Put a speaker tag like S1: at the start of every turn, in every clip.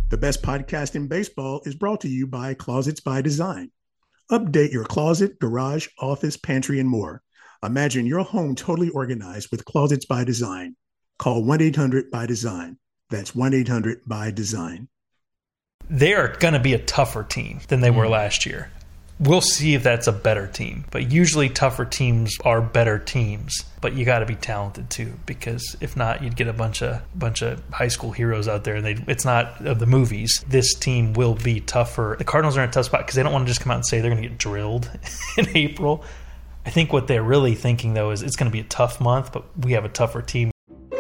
S1: The best podcast in baseball is brought to you by Closets by Design. Update your closet, garage, office, pantry, and more. Imagine your home totally organized with Closets by Design. Call 1-800-BY-DESIGN. That's 1-800-BY-DESIGN.
S2: They are going to be a tougher team than they were last year. We'll see if that's a better team. But usually tougher teams are better teams. But you got to be talented too, because if not, you'd get a bunch of high school heroes out there, and it's not of the movies. This team will be tougher. The Cardinals are in a tough spot because they don't want to just come out and say they're going to get drilled in April. I think what they're really thinking, though, is it's going to be a tough month, but we have a tougher team.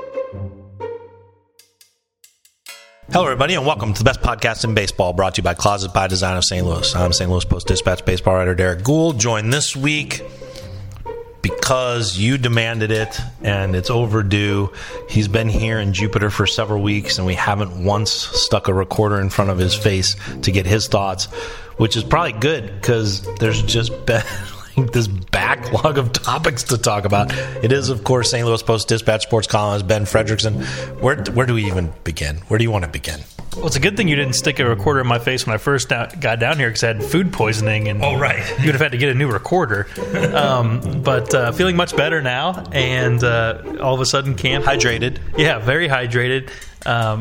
S3: Hello, everybody, and welcome to the best podcast in baseball, brought to you by Closet by Design of St. Louis. I'm St. Louis Post-Dispatch baseball writer Derek Gould, joined this week because you demanded it, and it's overdue. He's been here in Jupiter for several weeks, and we haven't once stuck a recorder in front of his face to get his thoughts, which is probably good because there's just been this backlog of topics to talk about. It is, of course, St. Louis Post-Dispatch sports columnist Ben Frederickson. Where do we even begin? Where do you want to begin?
S2: Well, it's a good thing you didn't stick a recorder in my face when I first got down here because I had food poisoning. And
S3: right.
S2: You would have had to get a new recorder. But feeling much better now. And all of a sudden camp.
S3: Hydrated.
S2: Yeah, very hydrated. I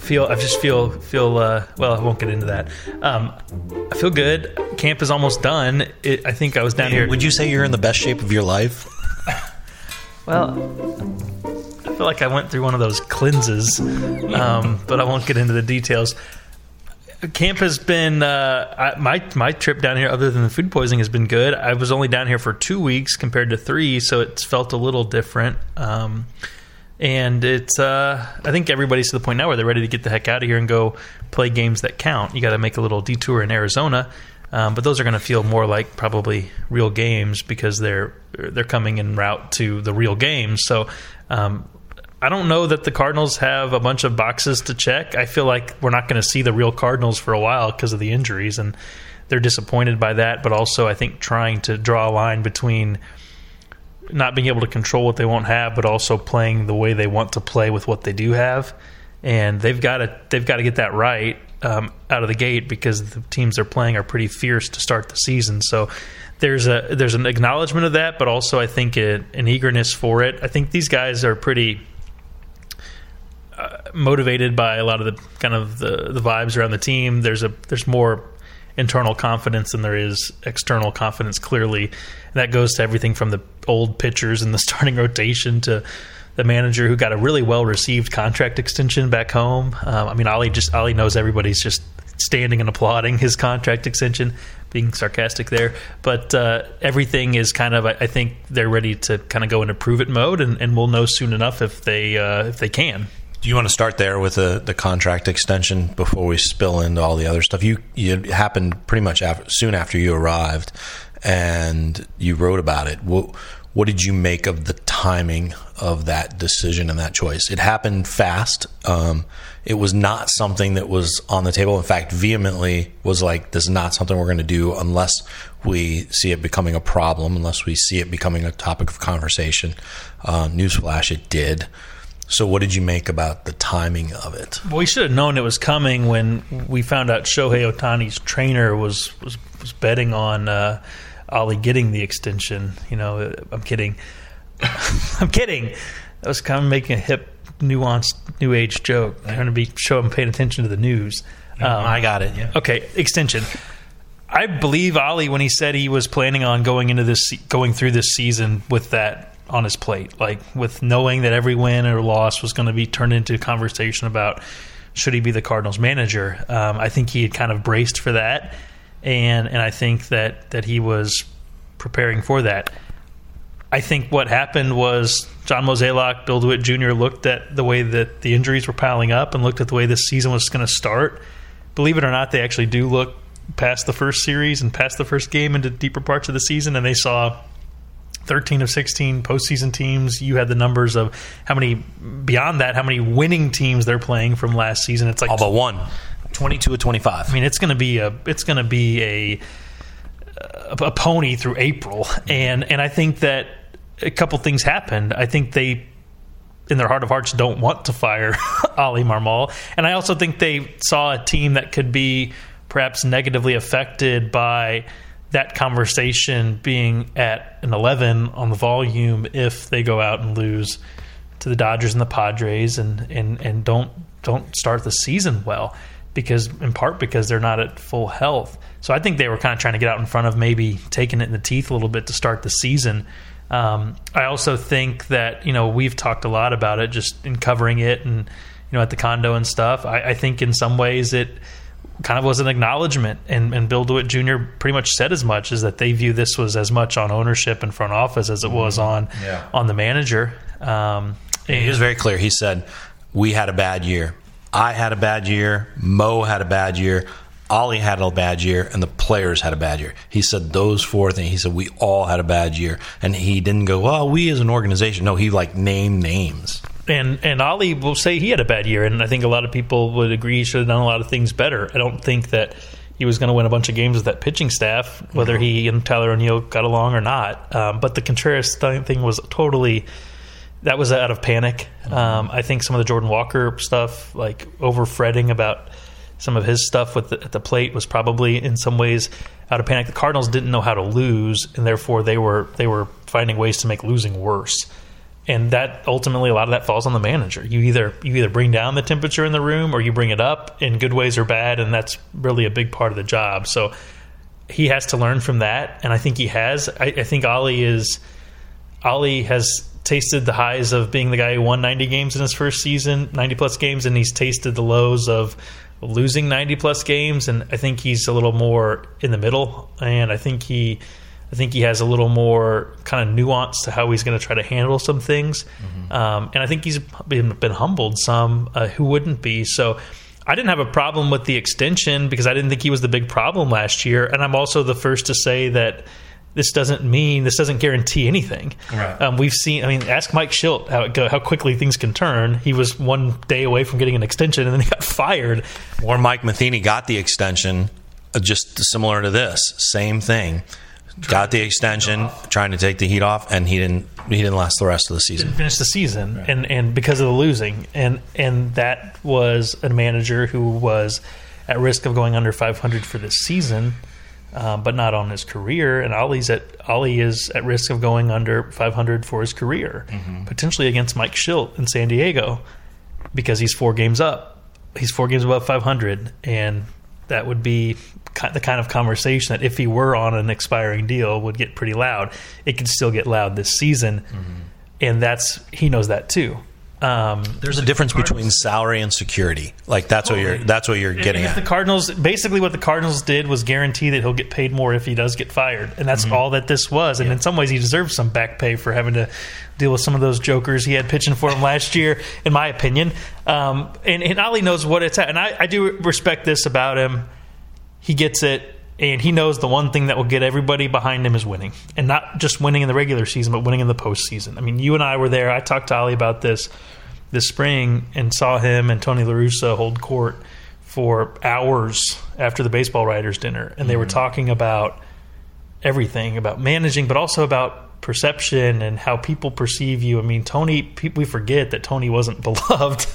S2: won't get into that. I feel good. Camp is almost done. I think I was down here.
S3: Would you say you're in the best shape of your life?
S2: Well, I feel like I went through one of those cleanses, but I won't get into the details. Camp has been my trip down here, other than the food poisoning, has been good. I was only down here for 2 weeks compared to 3, so it's felt a little different. And it's I think everybody's to the point now where they're ready to get the heck out of here and go play games that count. You got to make a little detour in Arizona, but those are going to feel more like probably real games because they're coming en route to the real games. So I don't know that the Cardinals have a bunch of boxes to check. I feel like we're not going to see the real Cardinals for a while because of the injuries, and they're disappointed by that. But also, I think trying to draw a line between not being able to control what they won't have, but also playing the way they want to play with what they do have, and they've got to get that right out of the gate because the teams they're playing are pretty fierce to start the season. So there's an acknowledgement of that, but also I think an eagerness for it. I think these guys are pretty motivated by a lot of the kind of the vibes around the team. There's more internal confidence than there is external confidence, clearly. And that goes to everything from the old pitchers in the starting rotation to the manager who got a really well-received contract extension back home. Ali knows everybody's just standing and applauding his contract extension, being sarcastic there. But everything is kind of, I think they're ready to kind of go into prove-it mode, and we'll know soon enough if they can.
S3: Do you want to start there with the contract extension before we spill into all the other stuff? It happened pretty much soon after you arrived, and you wrote about it. What did you make of the timing of that decision and that choice? It happened fast. It was not something that was on the table. In fact, vehemently was like, this is not something we're going to do unless we see it becoming a problem, unless we see it becoming a topic of conversation. Newsflash, it did. So what did you make about the timing of it?
S2: Well, we should have known it was coming when we found out Shohei Ohtani's trainer was betting on Ali getting the extension. You know, I'm kidding. I'm kidding. I was kind of making a hip, nuanced, new age joke. I'm trying to show him paying attention to the news.
S3: I got it. Yeah.
S2: Okay, extension. I believe Ali when he said he was planning on going through this season with that on his plate, like with knowing that every win or loss was going to be turned into a conversation about should he be the Cardinals manager. I think he had kind of braced for that, and I think that he was preparing for that. I think what happened was John Mozeliak, Bill DeWitt Jr. looked at the way that the injuries were piling up and looked at the way this season was going to start. Believe it or not, they actually do look past the first series and past the first game into deeper parts of the season, and they saw 13 of 16 postseason teams. You had the numbers of how many winning teams they're playing from last season. It's like
S3: all but one, 22 of 25.
S2: I mean, it's going to be a pony through April, and I think that a couple things happened. I think they in their heart of hearts don't want to fire Oli Marmol. And I also think they saw a team that could be perhaps negatively affected by that conversation being at an 11 on the volume if they go out and lose to the Dodgers and the Padres and don't start the season well, because they're not at full health. So I think they were kind of trying to get out in front of maybe taking it in the teeth a little bit to start the season. I also think that, we've talked a lot about it just in covering it and, at the condo and stuff. I think in some ways it kind of was an acknowledgement, and Bill DeWitt Jr. pretty much said as much, is that they view this was as much on ownership and front office as it was on the manager.
S3: He was very clear. He said, we had a bad year. I had a bad year. Mo had a bad year. Oli had a bad year, and the players had a bad year. He said those four things. He said we all had a bad year, and he didn't go, well, we as an organization. No, he named names.
S2: And Oli will say he had a bad year, and I think a lot of people would agree he should have done a lot of things better. I don't think that he was going to win a bunch of games with that pitching staff, whether he and Tyler O'Neill got along or not. But the Contreras thing was totally... that was out of panic. I think some of the Jordan Walker stuff, over fretting about some of his stuff at the plate, was probably in some ways out of panic. The Cardinals didn't know how to lose, and therefore they were finding ways to make losing worse. And that ultimately, a lot of that falls on the manager. You either bring down the temperature in the room or you bring it up in good ways or bad, and that's really a big part of the job. So he has to learn from that, and I think he has. I think Oli has tasted the highs of being the guy who won 90 games in his first season, 90-plus games, and he's tasted the lows of losing 90-plus games, and I think he's a little more in the middle, and I think he has a little more kind of nuance to how he's going to try to handle some things. And I think he's been humbled some. Who wouldn't be? So I didn't have a problem with the extension because I didn't think he was the big problem last year, and I'm also the first to say that this doesn't guarantee anything.
S3: Right.
S2: We've seen. Ask Mike Schilt how quickly things can turn. He was one day away from getting an extension, and then he got fired.
S3: Or Mike Matheny got the extension, just similar to this, same thing. Got the extension, trying to take the heat off, and he didn't last the rest of the season.
S2: Didn't finish the season, right. and because of the losing, and that was a manager who was at risk of going under 500 for this season. But not on his career, and Oli is at risk of going under 500 for his career, potentially against Mike Schilt in San Diego, because he's 4 games up. He's 4 games above 500, and that would be the kind of conversation that if he were on an expiring deal would get pretty loud. It could still get loud this season, and he knows that too.
S3: There's a difference between salary and security. That's what you're getting at.
S2: The Cardinals, basically what the Cardinals did was guarantee that he'll get paid more if he does get fired, and that's all that this was. And in some ways, he deserves some back pay for having to deal with some of those jokers he had pitching for him last year, in my opinion. And Oli knows what it's at, and I do respect this about him. He gets it. And he knows the one thing that will get everybody behind him is winning. And not just winning in the regular season, but winning in the postseason. You and I were there. I talked to Oli about this spring and saw him and Tony La Russa hold court for hours after the baseball writers' dinner. And they were talking about everything, about managing, but also about perception and how people perceive you. Tony, we forget that Tony wasn't beloved,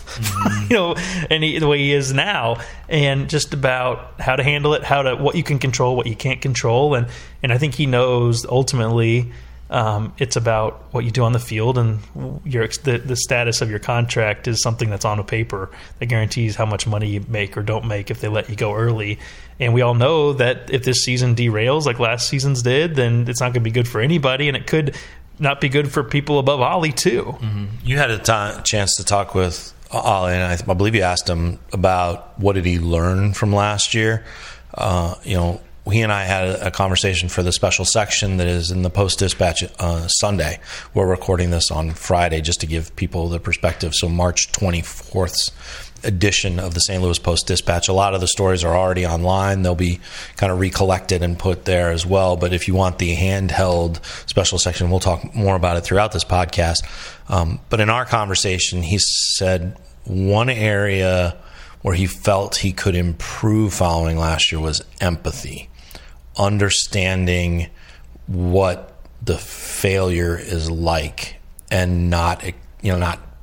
S2: and the way he is now, and just about how to handle it, what you can control, what you can't control, and I think he knows ultimately it's about what you do on the field, and the status of your contract is something that's on a paper that guarantees how much money you make or don't make if they let you go early. And we all know that if this season derails like last season's did, then it's not going to be good for anybody, and it could not be good for people above Oli too.
S3: You had a chance to talk with Oli, and I believe you asked him about what did he learn from last year. He and I had a conversation for the special section that is in the Post-Dispatch Sunday. We're recording this on Friday just to give people the perspective. So March 24th's edition of the St. Louis Post-Dispatch. A lot of the stories are already online. They'll be kind of recollected and put there as well. But if you want the handheld special section, we'll talk more about it throughout this podcast. But in our conversation, he said one area where he felt he could improve following last year was empathy, understanding what the failure is like, and not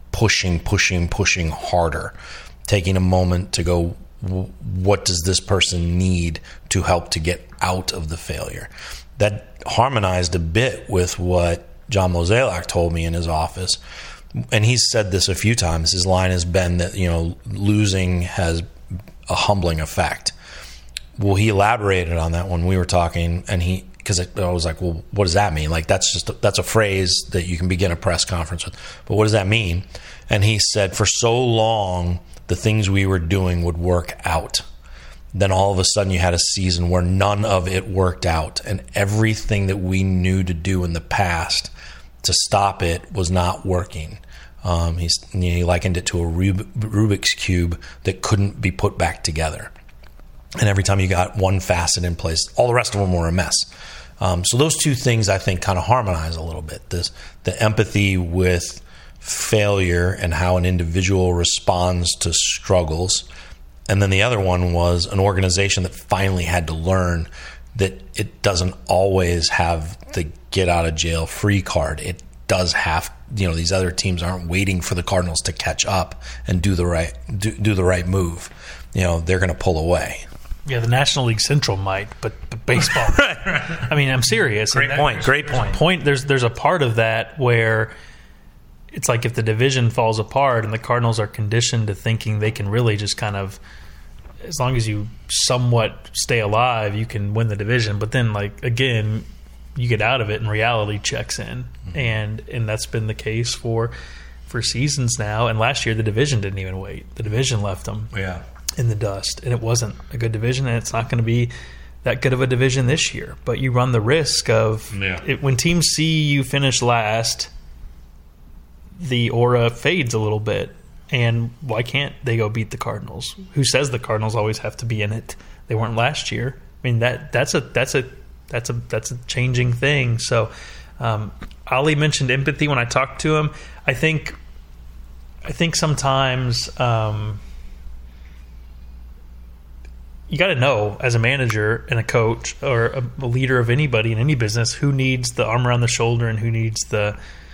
S3: pushing harder, taking a moment to go, what does this person need to help to get out of the failure? That harmonized a bit with what John Mozeliak told me in his office. And he's said this a few times. His line has been that, losing has a humbling effect. Well, he elaborated on that when we were talking, and because I was like, well, what does that mean? Like, that's a phrase that you can begin a press conference with. But what does that mean? And he said, for so long, the things we were doing would work out. Then all of a sudden you had a season where none of it worked out, and everything that we knew to do in the past to stop it was not working. He likened it to a Rubik's Cube that couldn't be put back together. And every time you got one facet in place, all the rest of them were a mess. So those two things, I think, kind of harmonize a little bit. The empathy with failure and how an individual responds to struggles. And then the other one was an organization that finally had to learn that it doesn't always have the get out of jail free card. It does have, these other teams aren't waiting for the Cardinals to catch up and do the right move. They're going to pull away.
S2: Yeah, the National League Central might, but baseball. Right. I mean, I'm serious.
S3: Great point.
S2: There's a part of that where it's like if the division falls apart and the Cardinals are conditioned to thinking they can really just kind of, as long as you somewhat stay alive, you can win the division. But then, again, you get out of it and reality checks in. Mm-hmm. And that's been the case for seasons now. And last year, the division didn't even wait. The division left them in the dust. And it wasn't a good division, and it's not going to be that good of a division this year. But you run the risk of when teams see you finish last, the aura fades a little bit. And why can't they go beat the Cardinals? Who says the Cardinals always have to be in it? They weren't last year. I mean, that's a changing thing. So Ali mentioned empathy when I talked to him. I think sometimes you got to know as a manager and a coach or a leader of anybody in any business who needs the arm around the shoulder and who needs the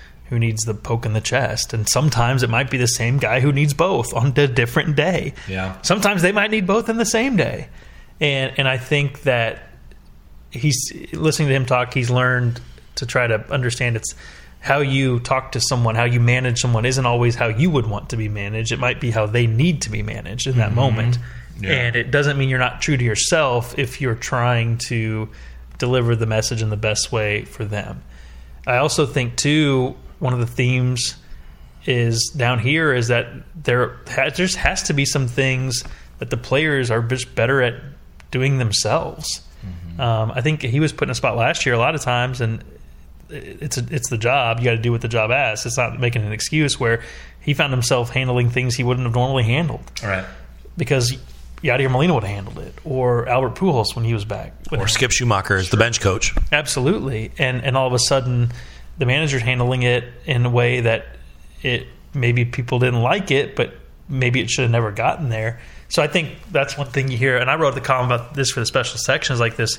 S2: poke in the chest. And sometimes it might be the same guy who needs both on a different day. Yeah. Sometimes they might need both in the same day. And I think that he's listening to him talk, he's learned to try to understand it's how you talk to someone, how you manage someone isn't always how you would want to be managed. It might be how they need to be managed in that moment. Yeah. And it doesn't mean you're not true to yourself if you're trying to deliver the message in the best way for them. I also think, too, one of the themes is down here is that there just has to be some things that the players are just better at doing themselves. Mm-hmm. I think he was put in a spot last year a lot of times, and it's the job. You got to do what the job asks. It's not making an excuse where he found himself handling things he wouldn't have normally handled.
S3: All right.
S2: Because Yadier Molina would have handled it, or Albert Pujols when he was back.
S3: Or Skip Schumacher as the bench coach.
S2: Absolutely. And all of a sudden the manager's handling it in a way that it maybe people didn't like it, but maybe it should have never gotten there. So I think that's one thing you hear. And I wrote the column about this for the special sections like this.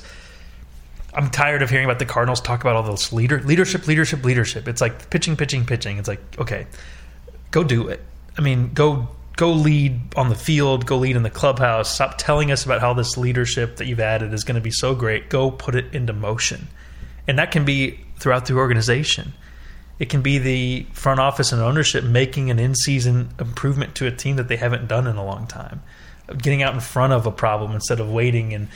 S2: I'm tired of hearing about the Cardinals talk about all this leadership. It's like pitching. It's like, okay, go do it. I mean, go lead on the field, go lead in the clubhouse. Stop telling us about how this leadership that you've added is going to be so great. Go put it into motion. And that can be throughout the organization. It can be the front office and ownership making an in-season improvement to a team that they haven't done in a long time. Getting out in front of a problem instead of waiting and,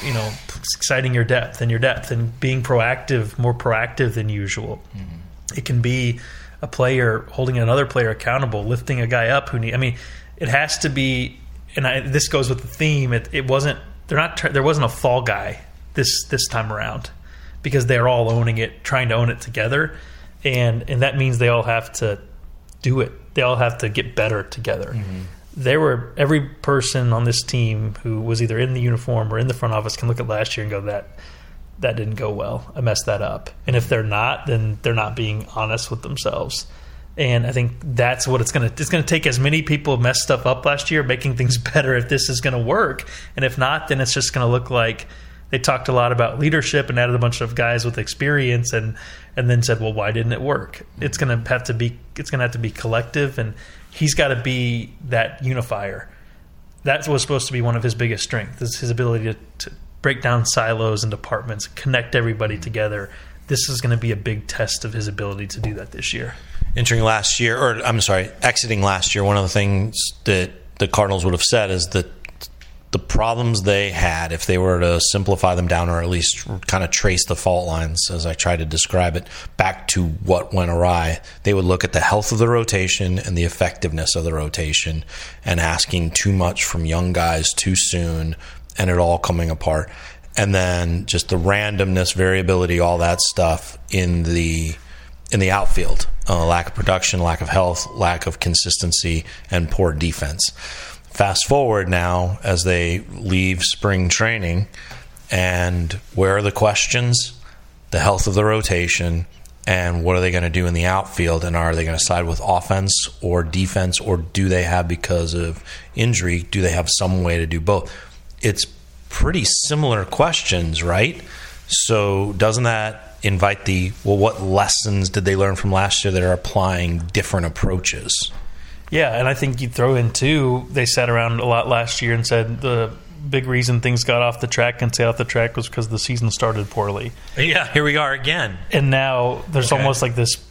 S2: citing your depth and being proactive, more proactive than usual. Mm-hmm. It can be a player holding another player accountable, lifting a guy up it has to be, and this goes with the theme. There wasn't a fall guy this time around, because they're all owning it, trying to own it together, and that means they all have to do it. They all have to get better together. Mm-hmm. Every person on this team who was either in the uniform or in the front office can look at last year and go, that didn't go well. I messed that up. And if they're not, then they're not being honest with themselves. And I think that's what it's going to take. As many people messed stuff up last year, making things better if this is going to work. And if not, then it's just going to look like They talked a lot about leadership and added a bunch of guys with experience, and then said, well, why didn't it work? It's going to have to be collective, and he's got to be that unifier. That was supposed to be one of his biggest strengths, is his ability to break down silos and departments, connect everybody together. This is going to be a big test of his ability to do that this year. Exiting last year, one of the things that the Cardinals would have said is that the problems they had, if they were to simplify them down or at least kind of trace the fault lines, as I try to describe it, back to what went awry, they would look at the health of the rotation and the effectiveness of the rotation and asking too much from young guys too soon and it all coming apart. And then just the randomness, variability, all that stuff in the outfield. Lack of production, lack of health, lack of consistency, and poor defense. Fast forward now as they leave spring training, and where are the questions? The health of the rotation, and what are they going to do in the outfield, and are they going to side with offense or defense, or do they have, because of injury, do they have some way to do both? It's pretty similar questions, right? So doesn't that invite what lessons did they learn from last year that are applying different approaches? Yeah, and I think you throw in, too, they sat around a lot last year and said the big reason things got off the track and stayed off the track was because the season started poorly. Yeah, here we are again. And now there's almost like this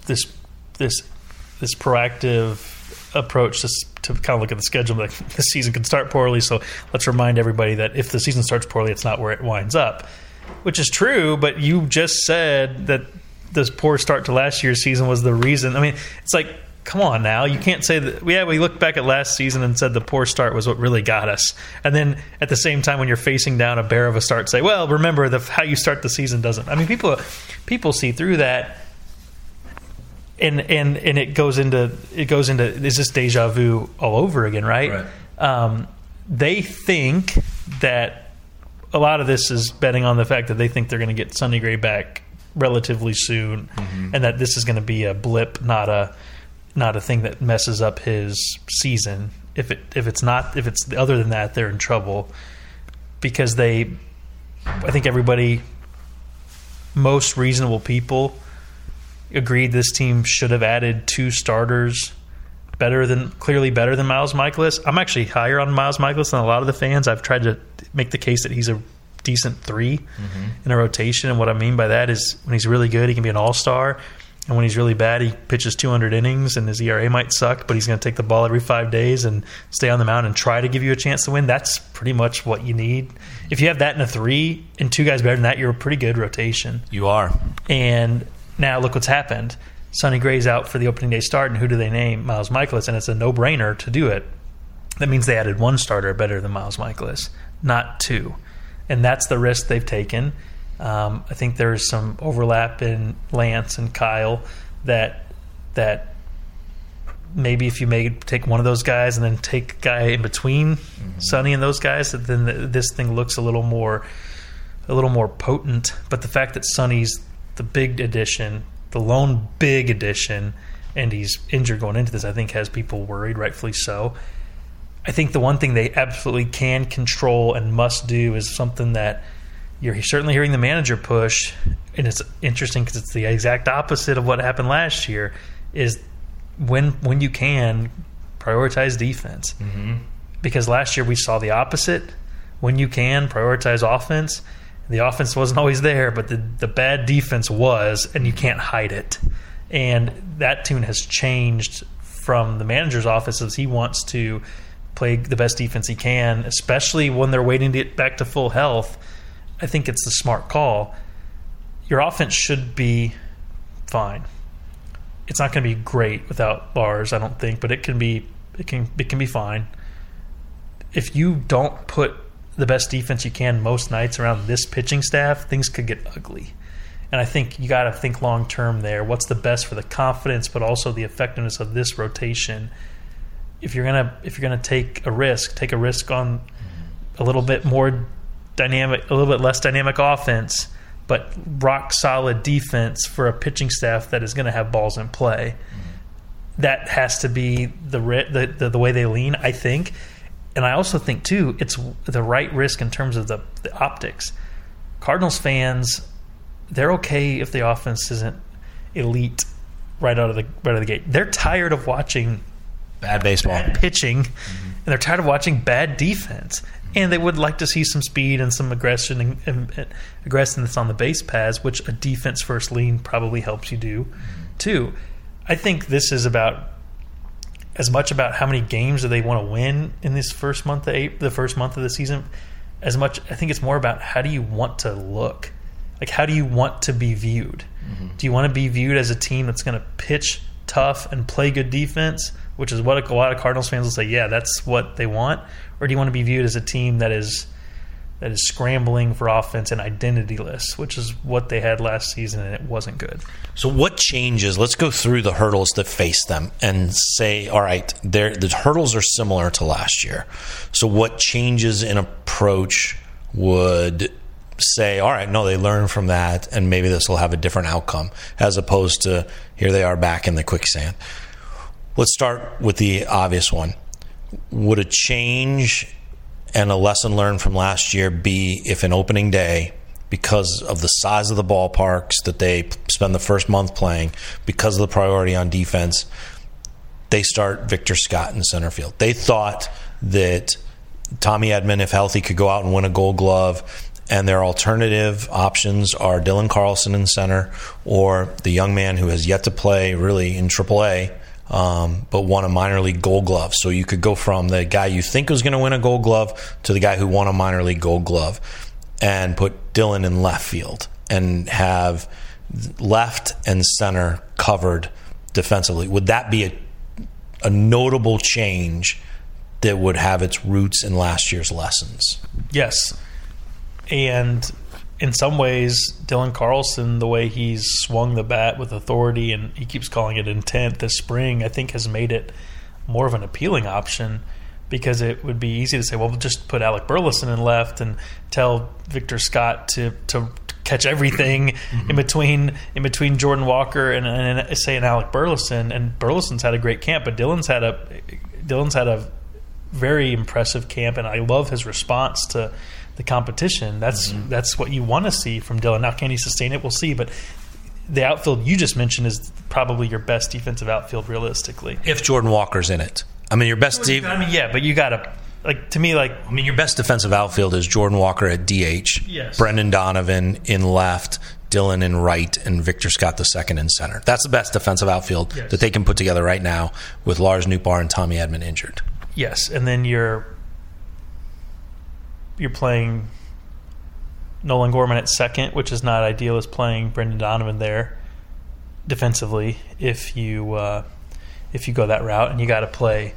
S2: proactive approach to kind of look at the schedule. Like, the season can start poorly, so let's remind everybody that if the season starts poorly, it's not where it winds up, which is true, but you just said that this poor start to last year's season was the reason. I mean, it's like, come on now. You can't say that. Yeah, we looked back at last season and said the poor start was what really got us. And then at the same time, when you're facing down a bear of a start, say, well, remember, how you start the season doesn't. I mean, people see through that, and it goes into is this deja vu all over again, right? They think that a lot of this is betting on the fact that they think they're going to get Sonny Gray back relatively soon, and that this is going to be a blip, not a thing that messes up his season. If it's other than that, they're in trouble, because I think everybody, most reasonable people, agreed this team should have added 2 starters, clearly better than Miles Mikolas. I'm actually higher on Miles Mikolas than a lot of the fans. I've tried to make the case that he's a decent 3 in a rotation, and what I mean by that is when he's really good, he can be an all-star. And when he's really bad, he pitches 200 innings, and his ERA might suck, but he's going to take the ball every 5 days and stay on the mound and try to give you a chance to win. That's pretty much what you need. If you have that in a 3 and 2 guys better than that, you're a pretty good rotation. You are. And now look what's happened. Sonny Gray's out for the opening day start, and who do they name? Miles Mikolas, and it's a no-brainer to do it. That means they added 1 starter better than Miles Mikolas, not 2. And that's the risk they've taken. I think there's some overlap in Lance and Kyle that maybe if you take one of those guys and then take a guy in between Sonny and those guys, then this thing looks a little more potent. But the fact that Sonny's the big addition, the lone big addition, and he's injured going into this, I think has people worried, rightfully so. I think the one thing they absolutely can control and must do is something that you're certainly hearing the manager push, and it's interesting because it's the exact opposite of what happened last year, is when you can, prioritize defense. Because last year we saw the opposite. When you can, prioritize offense. The offense wasn't always there, but the bad defense was, and you can't hide it. And that tune has changed from the manager's office as he wants to play the best defense he can, especially when they're waiting to get back to full health. I think it's the smart call. Your offense should be fine. It's not going to be great without Lars, I don't think, but it can be fine. If you don't put the best defense you can most nights around this pitching staff, things could get ugly. And I think you got to think long term there. What's the best for the confidence, but also the effectiveness of this rotation? If you're gonna take a risk on a little bit more dynamic, a little bit less dynamic offense, but rock solid defense for a pitching staff that is going to have balls in play. That has to be the way they lean, I think. And I also think too, it's the right risk in terms of the optics. Cardinals fans, they're okay if the offense isn't elite right out of the gate. They're tired of watching
S3: bad baseball,
S2: bad pitching, and they're tired of watching bad defense. And they would like to see some speed and some aggression that's on the base paths, which a defense-first lean probably helps you do, too. I think this is as much about how many games do they want to win in this first month of the first month of the season, as much I think it's more about how do you want to look, like how do you want to be viewed? Do you want to be viewed as a team that's going to pitch tough and play good defense, which is what a lot of Cardinals fans will say, yeah, that's what they want? Or do you want to be viewed as a team that is scrambling for offense and identityless, which is what they had last season, and it wasn't good?
S3: So what changes? Let's go through the hurdles that face them and say, all right, the hurdles are similar to last year. So what changes in approach would say, all right, no, they learn from that, and maybe this will have a different outcome, as opposed to here they are back in the quicksand? Let's start with the obvious one. Would a change and a lesson learned from last year be if an opening day, because of the size of the ballparks that they spend the first month playing, because of the priority on defense, they start Victor Scott in center field? They thought that Tommy Edman, if healthy, could go out and win a Gold Glove, and their alternative options are Dylan Carlson in center, or the young man who has yet to play really in AAA, but won a minor league Gold Glove. So you could go from the guy you think was going to win a Gold Glove to the guy who won a minor league Gold Glove, and put Dylan in left field and have left and center covered defensively. Would that be a notable change that would have its roots in last year's lessons?
S2: Yes. And in some ways, Dylan Carlson, the way he's swung the bat with authority, and he keeps calling it intent this spring, I think has made it more of an appealing option, because it would be easy to say, well, we'll just put Alec Burleson in left and tell Victor Scott to catch everything in between Jordan Walker and say an Alec Burleson. And Burleson's had a great camp, but Dylan's had a very impressive camp, and I love his response to the competition. That's what you want to see from Dylan. Now, can he sustain it? We'll see. But the outfield you just mentioned is probably your best defensive outfield realistically.
S3: If Jordan Walker's in it. I mean, your best
S2: but you got to, your
S3: best defensive outfield is Jordan Walker at DH,
S2: yes,
S3: Brendan Donovan in left, Dylan in right, and Victor Scott the second in center. That's the best defensive outfield that they can put together right now with Lars Nootbaar and Tommy Edman injured.
S2: Yes, and then you're playing Nolan Gorman at second, which is not ideal as playing Brendan Donovan there defensively if you go that route, and you got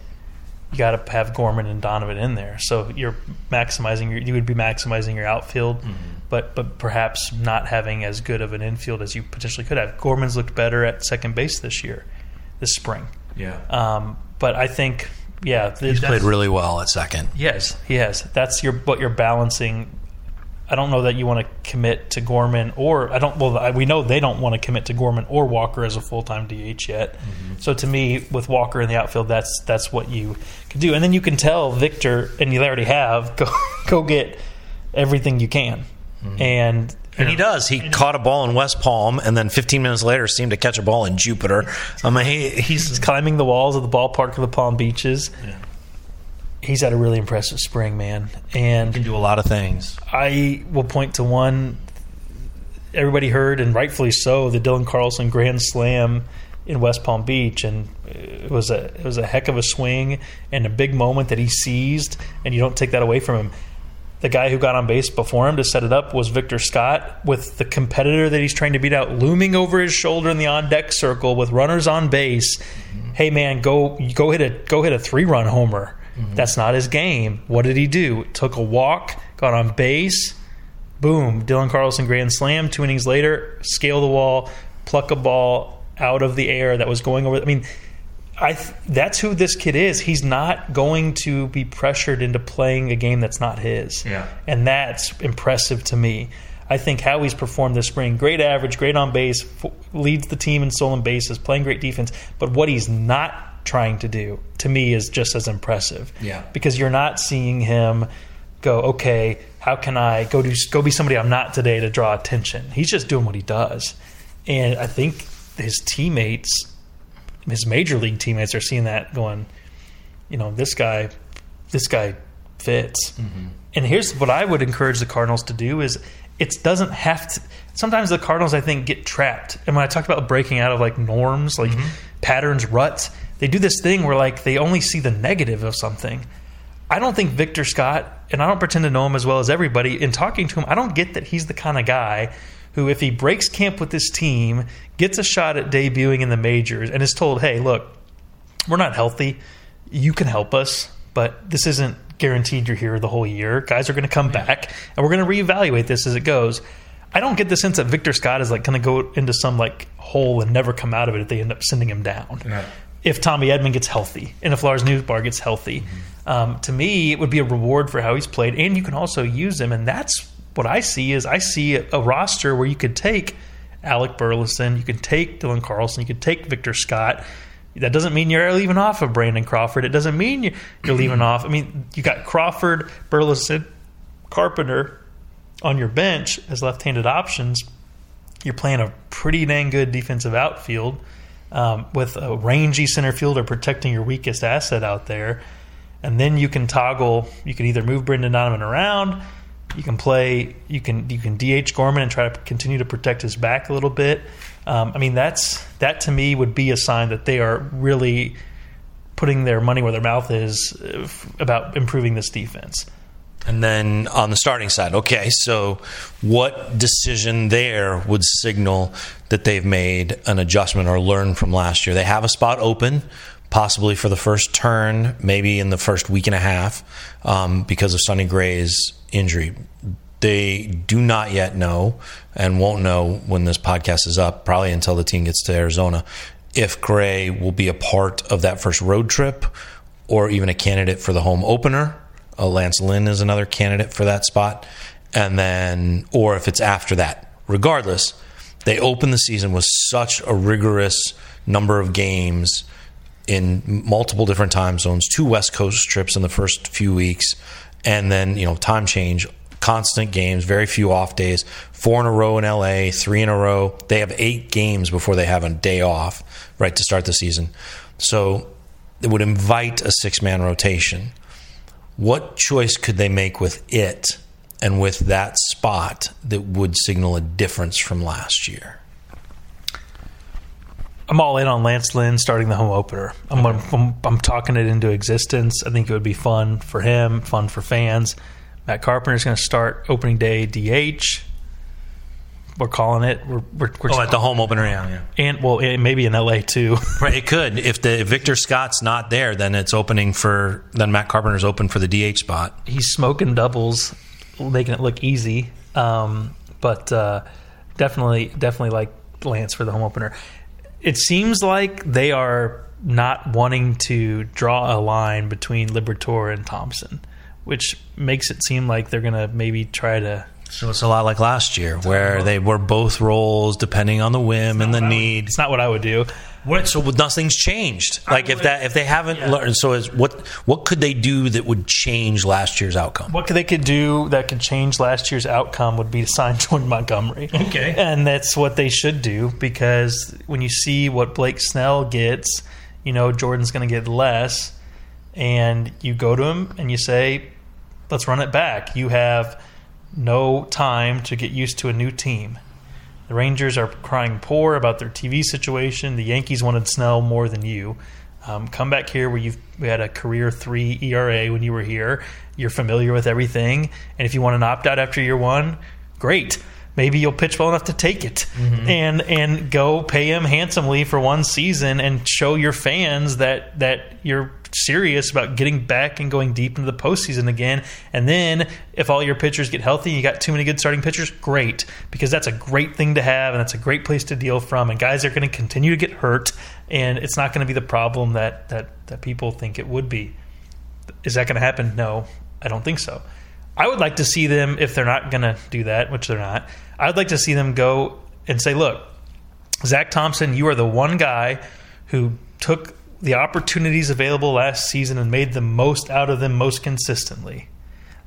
S2: to have Gorman and Donovan in there. So you're you would be maximizing your outfield, but perhaps not having as good of an infield as you potentially could have. Gorman's looked better at second base this spring.
S3: Yeah.
S2: But I think,
S3: he's played really well at second.
S2: Yes, he has. That's what you're balancing. I don't know that you want to commit to Gorman, we know they don't want to commit to Gorman or Walker as a full-time DH yet. So to me, with Walker in the outfield, that's what you can do. And then you can tell Victor, and you already have, go get everything you can. And
S3: he does. He caught a ball in West Palm, and then 15 minutes later seemed to catch a ball in Jupiter. I mean,
S2: he's climbing the walls of the ballpark of the Palm Beaches. Yeah. He's had a really impressive spring, man. And
S3: he can do a lot of things. I
S2: will point to one everybody heard, and rightfully so, the Dylan Carlson Grand Slam in West Palm Beach, and it was a heck of a swing and a big moment that he seized, and you don't take that away from him. The guy who got on base before him to set it up was Victor Scott, with the competitor that he's trying to beat out looming over his shoulder in the on-deck circle with runners on base. Hey, man, go hit a 3-run homer. That's not his game. What did he do? Took a walk, got on base, boom, Dylan Carlson Grand Slam. 2 innings later, scale the wall, pluck a ball out of the air that was going over. I mean, that's who this kid is. He's not going to be pressured into playing a game that's not his.
S3: Yeah.
S2: And that's impressive to me. I think how he's performed this spring, great average, great on base, leads the team in stolen bases, playing great defense. But what he's not trying to do, to me, is just as impressive.
S3: Yeah.
S2: Because you're not seeing him go, okay, how can I go be somebody I'm not today to draw attention? He's just doing what he does. And I think his teammates, his major league teammates, are seeing that going, this guy fits. Mm-hmm. And here's what I would encourage the Cardinals to do is it doesn't have to. Sometimes the Cardinals, I think, get trapped. And when I talked about breaking out of like norms, like patterns, ruts, they do this thing where like they only see the negative of something. I don't think Victor Scott, and I don't pretend to know him as well as everybody, in talking to him, I don't get that he's the kind of guy who, if he breaks camp with this team, gets a shot at debuting in the majors and is told, hey, look, we're not healthy. You can help us, but this isn't guaranteed you're here the whole year. Guys are going to come back, and we're going to reevaluate this as it goes. I don't get the sense that Victor Scott is like going to go into some like hole and never come out of it if they end up sending him down. Right. If Tommy Edman gets healthy and if Lars Nootbaar gets healthy. To me, it would be a reward for how he's played, and you can also use him. And that's what I see is I see a roster where you could take Alec Burleson, you could take Dylan Carlson, you could take Victor Scott. That doesn't mean you're leaving off of Brandon Crawford. It doesn't mean you're leaving off. I mean, you got Crawford, Burleson, Carpenter on your bench as left-handed options. You're playing a pretty dang good defensive outfield with a rangy center fielder protecting your weakest asset out there. And then you can toggle. You can either move Brendan Donovan around. You can play. You can DH Gorman and try to continue to protect his back a little bit. I mean, that to me would be a sign that they are really putting their money where their mouth is about improving this defense.
S3: And then on the starting side, okay, so what decision there would signal that they've made an adjustment or learned from last year? They have a spot open, possibly for the first turn, maybe in the first week and a half, because of Sonny Gray's injury. They do not yet know, and won't know when this podcast is up, probably until the team gets to Arizona, if Gray will be a part of that first road trip or even a candidate for the home opener. Lance Lynn is another candidate for that spot. And then, or if it's after that. Regardless, they open the season with such a rigorous number of games in multiple different time zones, 2 West Coast trips in the first few weeks, and then, time change, constant games, very few off days, 4 in a row in LA, 3 in a row. They have 8 games before they have a day off, right, to start the season. So it would invite a 6-man rotation. What choice could they make with it and with that spot that would signal a difference from last year?
S2: I'm all in on Lance Lynn starting the home opener. I'm talking it into existence. I think it would be fun for him, fun for fans. Matt Carpenter's going to start opening day DH. We're calling it. We're
S3: at the home opener, yeah.
S2: And maybe in LA too.
S3: Right, it could. If Victor Scott's not there, then it's opening for. Then Matt Carpenter's open for the DH spot.
S2: He's smoking doubles, making it look easy. But definitely like Lance for the home opener. It seems like they are not wanting to draw a line between Liberatore and Thompson, which makes it seem like they're going to maybe try to.
S3: So it's a lot like last year, where they were both roles depending on the whim and the need.
S2: It's not what I would do.
S3: So nothing's changed. Like if they haven't learned. So what could they do that would change last year's outcome?
S2: What they could do that could change last year's outcome would be to sign Jordan Montgomery.
S3: Okay,
S2: and that's what they should do, because when you see what Blake Snell gets, Jordan's going to get less, and you go to him and you say, "Let's run it back." You have no time to get used to a new team. The Rangers are crying poor about their TV situation. The Yankees wanted Snell more than you. Come back here where we had a career 3 ERA when you were here. You're familiar with everything. And if you want an opt-out after year 1, great. Maybe you'll pitch well enough to take it. Mm-hmm. and go pay him handsomely for 1 season and show your fans that you're serious about getting back and going deep into the postseason again. And then if all your pitchers get healthy and you got too many good starting pitchers, great, because that's a great thing to have and that's a great place to deal from. And guys are going to continue to get hurt, and it's not going to be the problem that people think it would be. Is that going to happen? No, I don't think so. I would like to see them, if they're not going to do that, which they're not, I would like to see them go and say, look, Zach Thompson, you are the one guy who took the opportunities available last season and made the most out of them most consistently.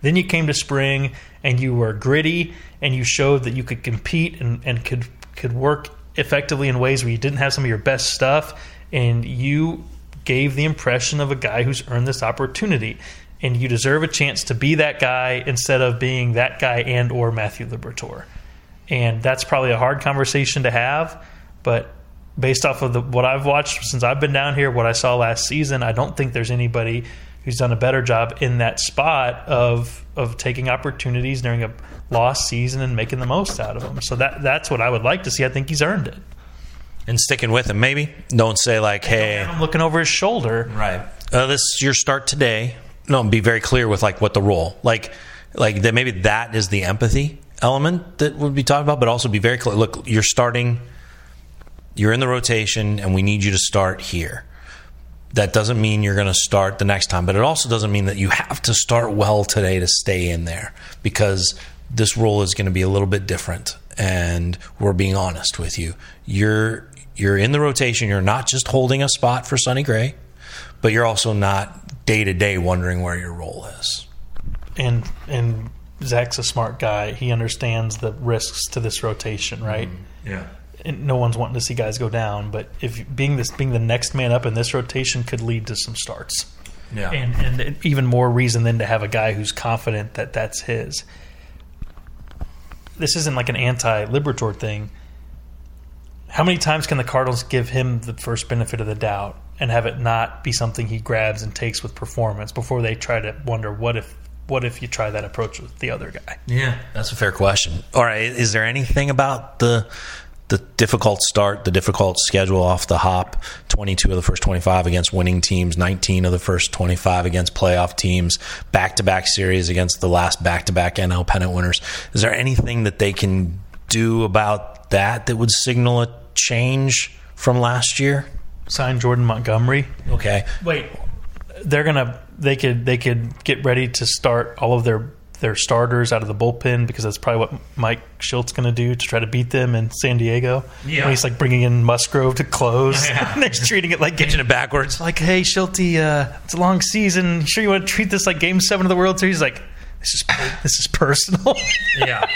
S2: Then you came to spring and you were gritty and you showed that you could compete and could work effectively in ways where you didn't have some of your best stuff, and you gave the impression of a guy who's earned this opportunity. And you deserve a chance to be that guy instead of being that guy and or Matthew Liberatore. And that's probably a hard conversation to have, but based off of what I've watched since I've been down here, what I saw last season, I don't think there's anybody who's done a better job in that spot of taking opportunities during a lost season and making the most out of them. So that's what I would like to see. I think he's earned it.
S3: And sticking with him, maybe. Don't say like, hey,
S2: I'm looking over his shoulder.
S3: Right. This is your start today. No, be very clear with like what the role, like that. Maybe that is the empathy element that would be talked about, but also be very clear. Look, you're starting, you're in the rotation, and we need you to start here. That doesn't mean you're going to start the next time, but it also doesn't mean that you have to start well today to stay in there, because this role is going to be a little bit different, and we're being honest with you. You're in the rotation. You're not just holding a spot for Sonny Gray, but you're also not day to day wondering where your role is.
S2: And Zach's a smart guy. He understands the risks to this rotation, right?
S3: Yeah.
S2: And no one's wanting to see guys go down, but if being the next man up in this rotation could lead to some starts.
S3: Yeah.
S2: And even more reason than to have a guy who's confident that that's his. This isn't like an anti-Liberatore thing. How many times can the Cardinals give him the first benefit of the doubt and have it not be something he grabs and takes with performance before they try to wonder what if you try that approach with the other guy?
S3: Yeah, that's a fair question. All right, is there anything about the difficult start, the difficult schedule off the hop, 22 of the first 25 against winning teams, 19 of the first 25 against playoff teams, back-to-back series against the last back-to-back NL pennant winners? Is there anything that they can do about that would signal a change from last year?
S2: Sign Jordan Montgomery.
S3: Okay.
S2: Wait, they could get ready to start all of their starters out of the bullpen, because that's probably what Mike Schultz going to do to try to beat them in San Diego. Yeah. When he's like bringing in Musgrove to close. Yeah. And they're treating it like
S3: getting it backwards.
S2: Like, hey, Schultz, it's a long season. You sure you want to treat this like Game 7 of the World Series? Like, this is personal.
S3: Yeah.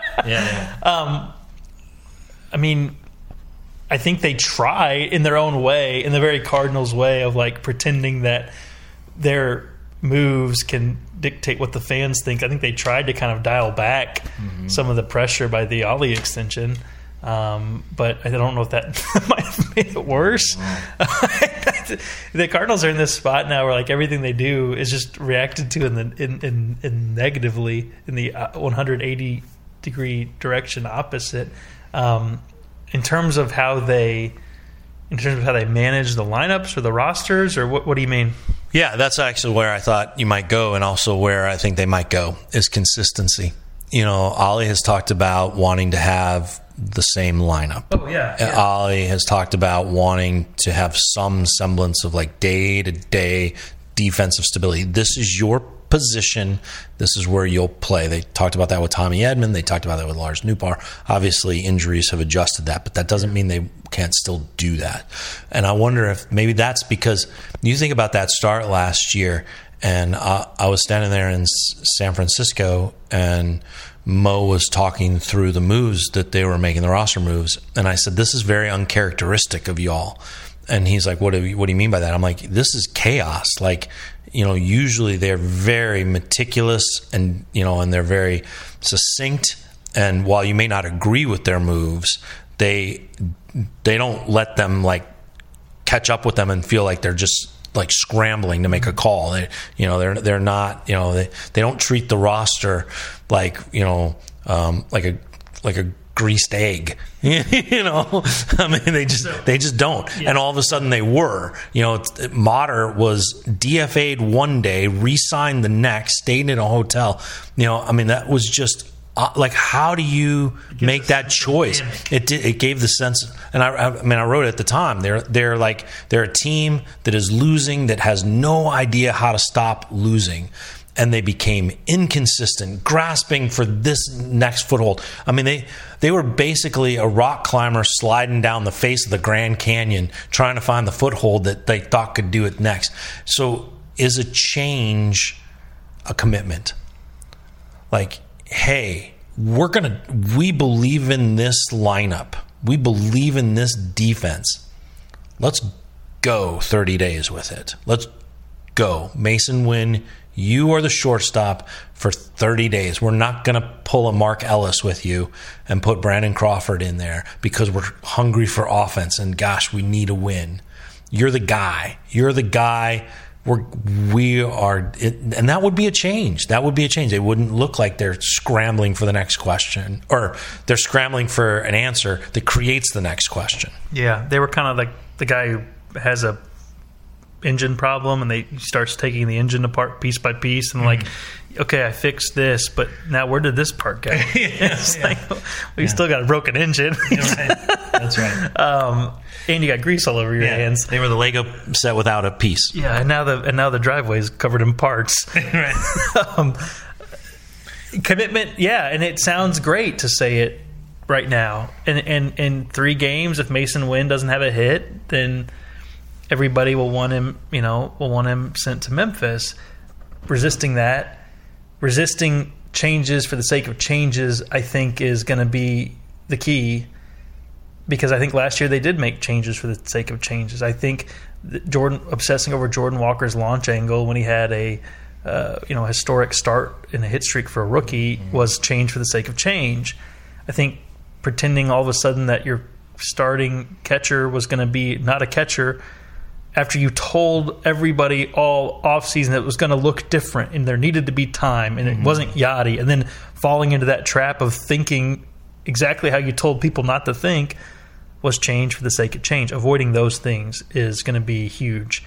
S3: Yeah.
S2: I mean, I think they try in their own way, in the very Cardinals way of like pretending that their moves can dictate what the fans think. I think they tried to kind of dial back some of the pressure by the Ollie extension, but I don't know if that might have made it worse. The Cardinals are in this spot now where like everything they do is just reacted to in negatively in the 180 degree direction opposite. In terms of how they manage the lineups or the rosters, or what do you mean?
S3: Yeah, that's actually where I thought you might go, and also where I think they might go is consistency. You know, Ollie has talked about wanting to have the same lineup.
S2: Oh, yeah.
S3: Ollie has talked about wanting to have some semblance of like day-to-day defensive stability. This is your position. This is where you'll play. They talked about that with Tommy Edman. They talked about that with Lars Nootbaar. Obviously, injuries have adjusted that, but that doesn't mean they can't still do that. And I wonder if maybe that's because you think about that start last year, and I was standing there in San Francisco, and Mo was talking through the moves that they were making, the roster moves, and I said, this is very uncharacteristic of y'all. And he's like, what do you mean by that? I'm like, this is chaos. Like, you know, usually they're very meticulous and, you know, and they're very succinct. And while you may not agree with their moves, they don't let them like catch up with them and feel like they're just like scrambling to make a call. They're not, you know, they don't treat the roster like, you know, like a greased egg. You know, I mean, they just don't. Yeah. And all of a sudden they were. You know, Motter was DFA'd one day, re-signed the next, stayed in a hotel. You know, I mean, that was just like, how do you make that choice? It gave the sense, and I mean, I wrote it at the time. They're a team that is losing, that has no idea how to stop losing. And they became inconsistent, grasping for this next foothold. I mean, they were basically a rock climber sliding down the face of the Grand Canyon, trying to find the foothold that they thought could do it next. So is a change a commitment? like, hey, we believe in this lineup. We believe in this defense. Let's go 30 days with it. Let's go. Mason Wynn, you are the shortstop for 30 days. We're not going to pull a Mark Ellis with you and put Brandon Crawford in there because we're hungry for offense and, gosh, we need a win. You're the guy. You're the guy. We are, and that would be a change. That would be a change. It wouldn't look like they're scrambling for the next question, or they're scrambling for an answer that creates the next question.
S2: Yeah, they were kind of like the guy who has a engine problem, and he starts taking the engine apart piece by piece, and like, okay, I fixed this, but now where did this part go? Like, well, you still got a broken engine.
S3: That's right.
S2: And you got grease all over your hands.
S3: They were the Lego set without a piece.
S2: Yeah, and now the driveway is covered in parts.
S3: Right.
S2: Commitment, yeah, and it sounds great to say it right now. And in 3 games, if Mason Wynn doesn't have a hit, then everybody will want him, sent to Memphis. Resisting changes for the sake of changes, I think, is going to be the key. Because I think last year they did make changes for the sake of changes. I think obsessing over Jordan Walker's launch angle when he had a historic start in a hit streak for a rookie was change for the sake of change. I think pretending all of a sudden that your starting catcher was going to be not a catcher after you told everybody all offseason that it was going to look different and there needed to be time and it wasn't Yachty, and then falling into that trap of thinking exactly how you told people not to think was change for the sake of change. Avoiding those things is going to be huge.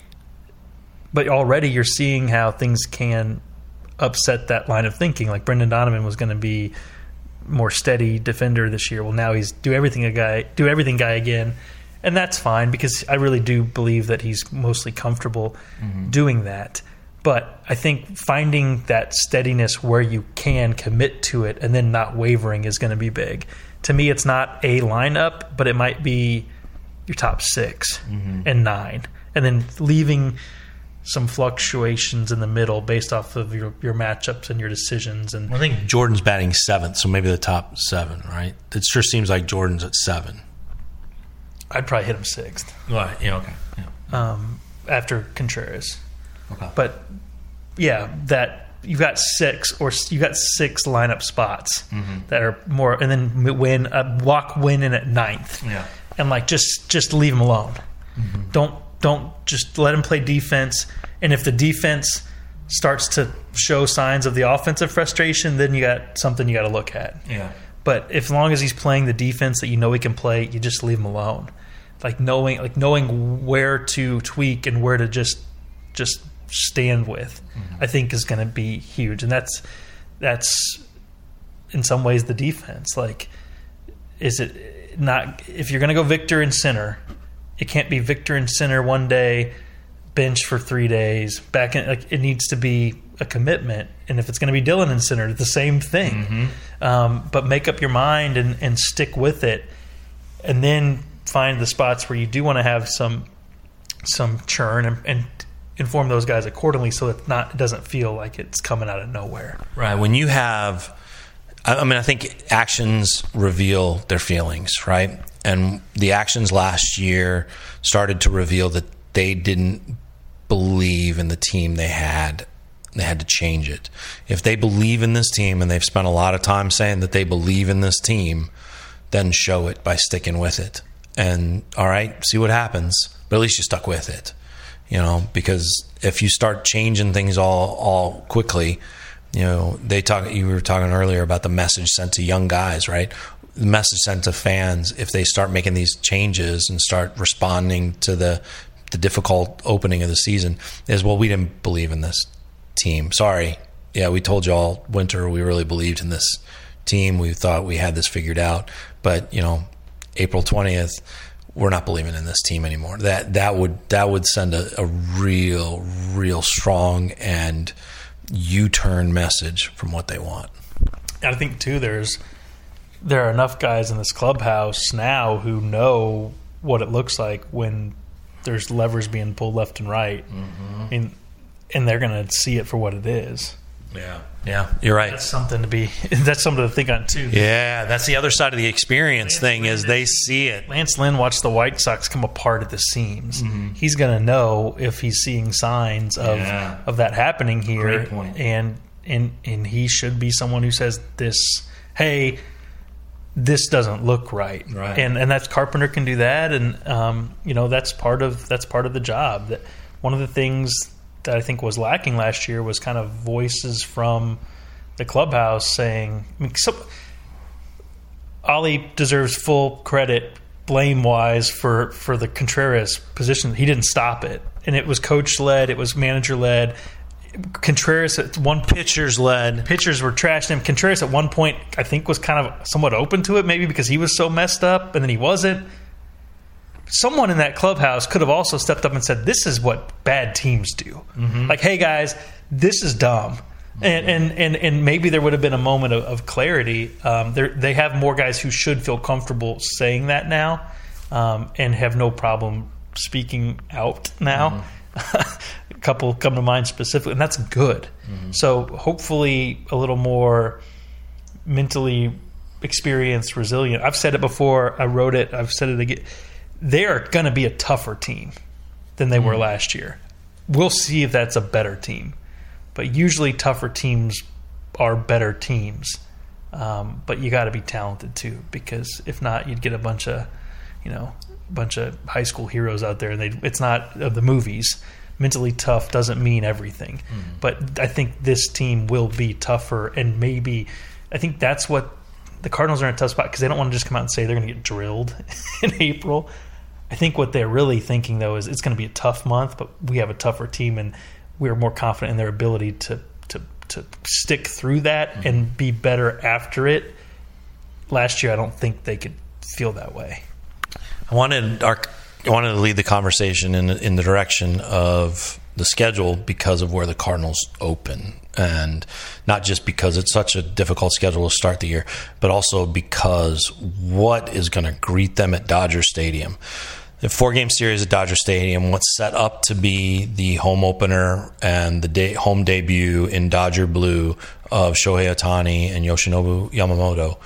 S2: But already you're seeing how things can upset that line of thinking. Like Brendan Donovan was going to be more steady defender this year. Well, now he's do everything guy again. And that's fine because I really do believe that he's mostly comfortable doing that. But I think finding that steadiness where you can commit to it and then not wavering is going to be big. To me, it's not a lineup, but it might be your top 6 and 9. And then leaving some fluctuations in the middle based off of your matchups and your decisions. And
S3: I think Jordan's batting 7th, so maybe the top 7, right? It sure seems like Jordan's at 7.
S2: I'd probably hit him 6th.
S3: Right, yeah, okay. Yeah.
S2: After Contreras.
S3: Okay.
S2: But yeah, that you've got 6 lineup spots that are more, and then walk Win in at 9th.
S3: Yeah.
S2: And like just leave him alone. Don't just let him play defense. And if the defense starts to show signs of the offensive frustration, then you got something you got to look at.
S3: Yeah.
S2: But as long as he's playing the defense that you know he can play, you just leave him alone. Like knowing where to tweak and where to just stand with, I think is going to be huge. And that's in some ways the defense. Like, is it not, if you're going to go Victor in center, it can't be Victor in center one day, bench for 3 days, back in, like, it needs to be a commitment. And if it's going to be Dylan in center, the same thing. But make up your mind and stick with it, and then find the spots where you do want to have some churn and inform those guys accordingly, so it doesn't feel like it's coming out of nowhere.
S3: Right. When you have, I think actions reveal their feelings, right? And the actions last year started to reveal that they didn't believe in the team they had. They had to change it. If they believe in this team, and they've spent a lot of time saying that they believe in this team, then show it by sticking with it. And all right, see what happens. But at least you stuck with it. Because if you start changing things all quickly, you were talking earlier about the message sent to young guys, right? The message sent to fans, if they start making these changes and start responding to the difficult opening of the season, is, well, we didn't believe in this team. Sorry. Yeah, we told you all winter we really believed in this team. We thought we had this figured out. But, April 20th, we're not believing in this team anymore. That would send a real strong and U-turn message from what they want.
S2: I think too, there are enough guys in this clubhouse now who know what it looks like when there's levers being pulled left and right, and they're going to see it for what it is.
S3: Yeah, you're right.
S2: That's something to think on too.
S3: Yeah, that's the other side of the experience thing is they see it.
S2: Lance Lynn watched the White Sox come apart at the seams. Mm-hmm. He's going to know if he's seeing signs of that happening here.
S3: Great point.
S2: And he should be someone who says this, hey, this doesn't look right. And that's Carpenter can do that, and that's part of the job. That one of the things that I think was lacking last year was kind of voices from the clubhouse saying, Ollie deserves full credit blame-wise for the Contreras position. He didn't stop it. And it was coach-led. It was manager-led. Contreras at one
S3: pitchers-led.
S2: Pitchers were trashing him. Contreras at one point, I think, was kind of somewhat open to it, maybe because he was so messed up, and then he wasn't. Someone in that clubhouse could have also stepped up and said, this is what bad teams do. Mm-hmm. Like, hey, guys, this is dumb. Mm-hmm. And maybe there would have been a moment of clarity. They have more guys who should feel comfortable saying that now and have no problem speaking out now. Mm-hmm. A couple come to mind specifically, and that's good. Mm-hmm. So hopefully a little more mentally experienced, resilient. I've said it before. I wrote it. I've said it again. They are going to be a tougher team than they were last year. We'll see if that's a better team. But usually tougher teams are better teams. But you got to be talented too, because if not, you'd get a bunch of high school heroes out there, and it's not the movies. Mentally tough doesn't mean everything. Mm-hmm. But I think this team will be tougher, and maybe I think that's what the Cardinals are in a tough spot because they don't want to just come out and say they're going to get drilled in April. I think what they're really thinking, though, is it's going to be a tough month, but we have a tougher team, and we're more confident in their ability to stick through that and be better after it. Last year, I don't think they could feel that way.
S3: I wanted to lead the conversation in the direction of the schedule because of where the Cardinals open, and not just because it's such a difficult schedule to start the year, but also because what is going to greet them at Dodger Stadium. The 4-game series at Dodger Stadium, what's set up to be the home opener and the home debut in Dodger blue of Shohei Ohtani and Yoshinobu Yamamoto,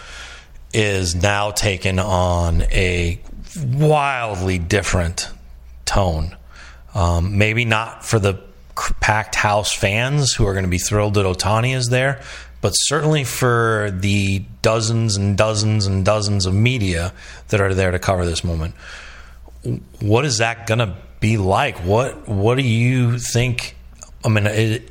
S3: is now taken on a wildly different tone. Maybe not for the packed house fans who are going to be thrilled that Ohtani is there, but certainly for the dozens and dozens and dozens of media that are there to cover this moment. What is that going to be like? What do you think? I mean,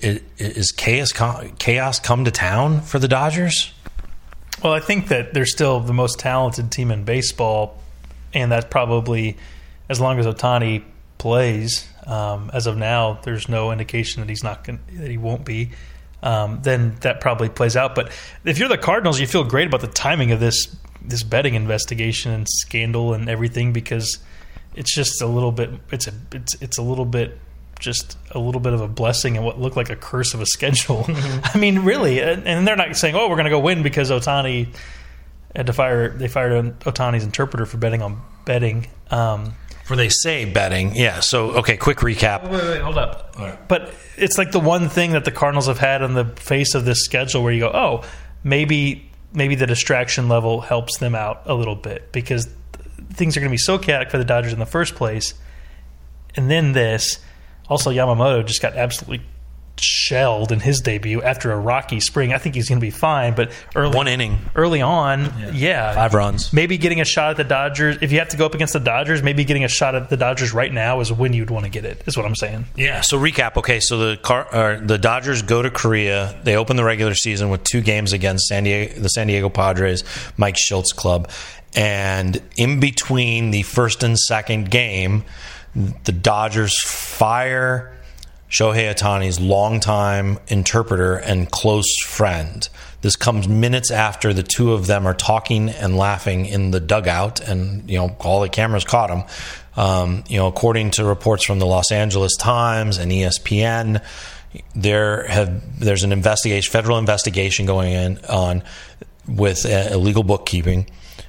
S3: is chaos come to town for the Dodgers?
S2: Well, I think that they're still the most talented team in baseball, and that's probably, as long as Ohtani plays, as of now, there's no indication that he won't be. Then that probably plays out. But if you're the Cardinals, you feel great about the timing of this betting investigation and scandal and everything, because it's just a little bit. It's a little bit. Just a little bit of a blessing and what looked like a curse of a schedule. I mean, really, and they're not saying, "Oh, we're going to go win because Ohtani had to fire." They fired Ohtani's interpreter for betting on betting.
S3: Where they say betting, yeah. So, okay, quick recap.
S2: Wait, hold up. Right. But it's like the one thing that the Cardinals have had on the face of this schedule where you go, "Oh, maybe the distraction level helps them out a little bit because things are going to be so chaotic for the Dodgers in the first place," and then this. Also, Yamamoto just got absolutely shelled in his debut after a rocky spring. I think he's going to be fine, but
S3: one inning
S2: early on, yeah,
S3: 5 runs.
S2: Maybe getting a shot at the Dodgers. If you have to go up against the Dodgers, maybe getting a shot at the Dodgers right now is when you'd want to get it. Is what I'm saying.
S3: Yeah. So recap. Okay. So the Dodgers go to Korea. They open the regular season with 2 games against the San Diego Padres, Mike Schultz club, and in between the first and second game, the Dodgers fire Shohei Ohtani's longtime interpreter and close friend. This comes minutes after the two of them are talking and laughing in the dugout, and all the cameras caught them. According to reports from the Los Angeles Times and ESPN, there's an investigation, federal investigation going on with illegal bookkeeping.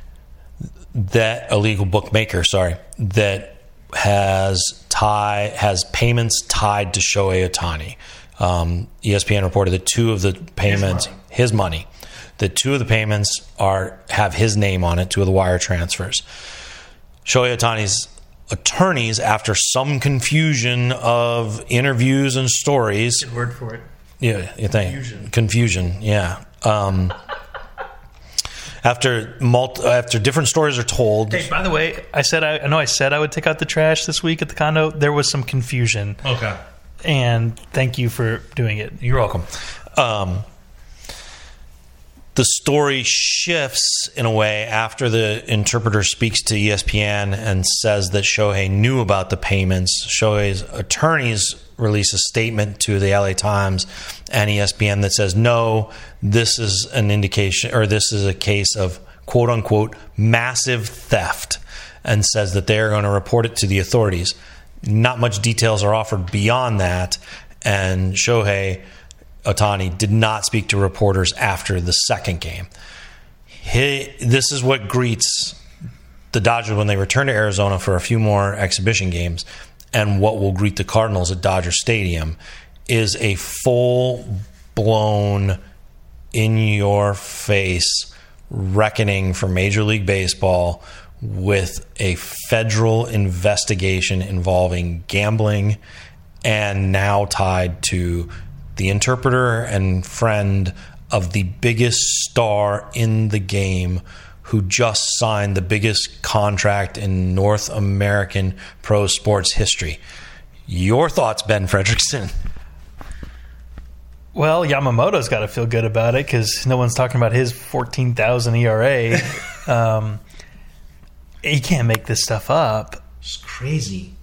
S3: That illegal bookmaker, that has payments tied to Shohei Ohtani. ESPN reported that two of the payments, his money, that two of the payments have his name on it, two of the wire transfers. Shohei Ohtani's attorneys, after some confusion of interviews and stories.
S2: Good word for it.
S3: Yeah, you think confusion. Yeah. After different stories are told.
S2: Hey, by the way, I know I said I would take out the trash this week at the condo. There was some confusion.
S3: Okay.
S2: And thank you for doing it.
S3: You're welcome. The story shifts in a way after the interpreter speaks to ESPN and says that Shohei knew about the payments. Shohei's attorneys release a statement to the LA Times and ESPN that says, no, this is an indication, or this is a case of quote unquote massive theft, and says that they're going to report it to the authorities. Not much details are offered beyond that, and Shohei Ohtani did not speak to reporters after the second game. This is what greets the Dodgers when they return to Arizona for a few more exhibition games, and what will greet the Cardinals at Dodger Stadium is a full-blown, in-your-face reckoning for Major League Baseball with a federal investigation involving gambling, and now tied to the interpreter and friend of the biggest star in the game, who just signed the biggest contract in North American pro sports history. Your thoughts, Ben Fredrickson?
S2: Well, Yamamoto's got to feel good about it because no one's talking about his 14,000 ERA. He can't make this stuff up.
S3: It's crazy.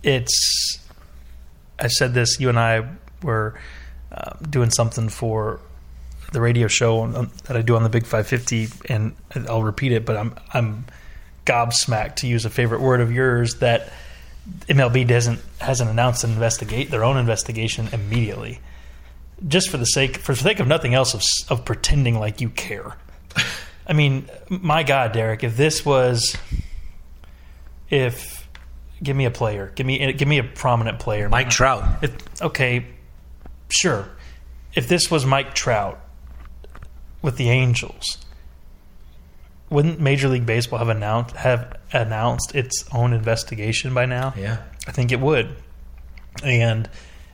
S2: I said this, you and I were doing something for the radio show that I do on the Big 550, and I'll repeat it, but I'm gobsmacked, to use a favorite word of yours, that MLB hasn't announced their own investigation immediately, just for the sake of nothing else of pretending like you care. I mean, my God, Derek, give me a player, give me a prominent player,
S3: Mike Trout.
S2: Okay, sure. If this was Mike Trout with the Angels, wouldn't Major League Baseball have announced its own investigation by now?
S3: Yeah,
S2: I think it would. And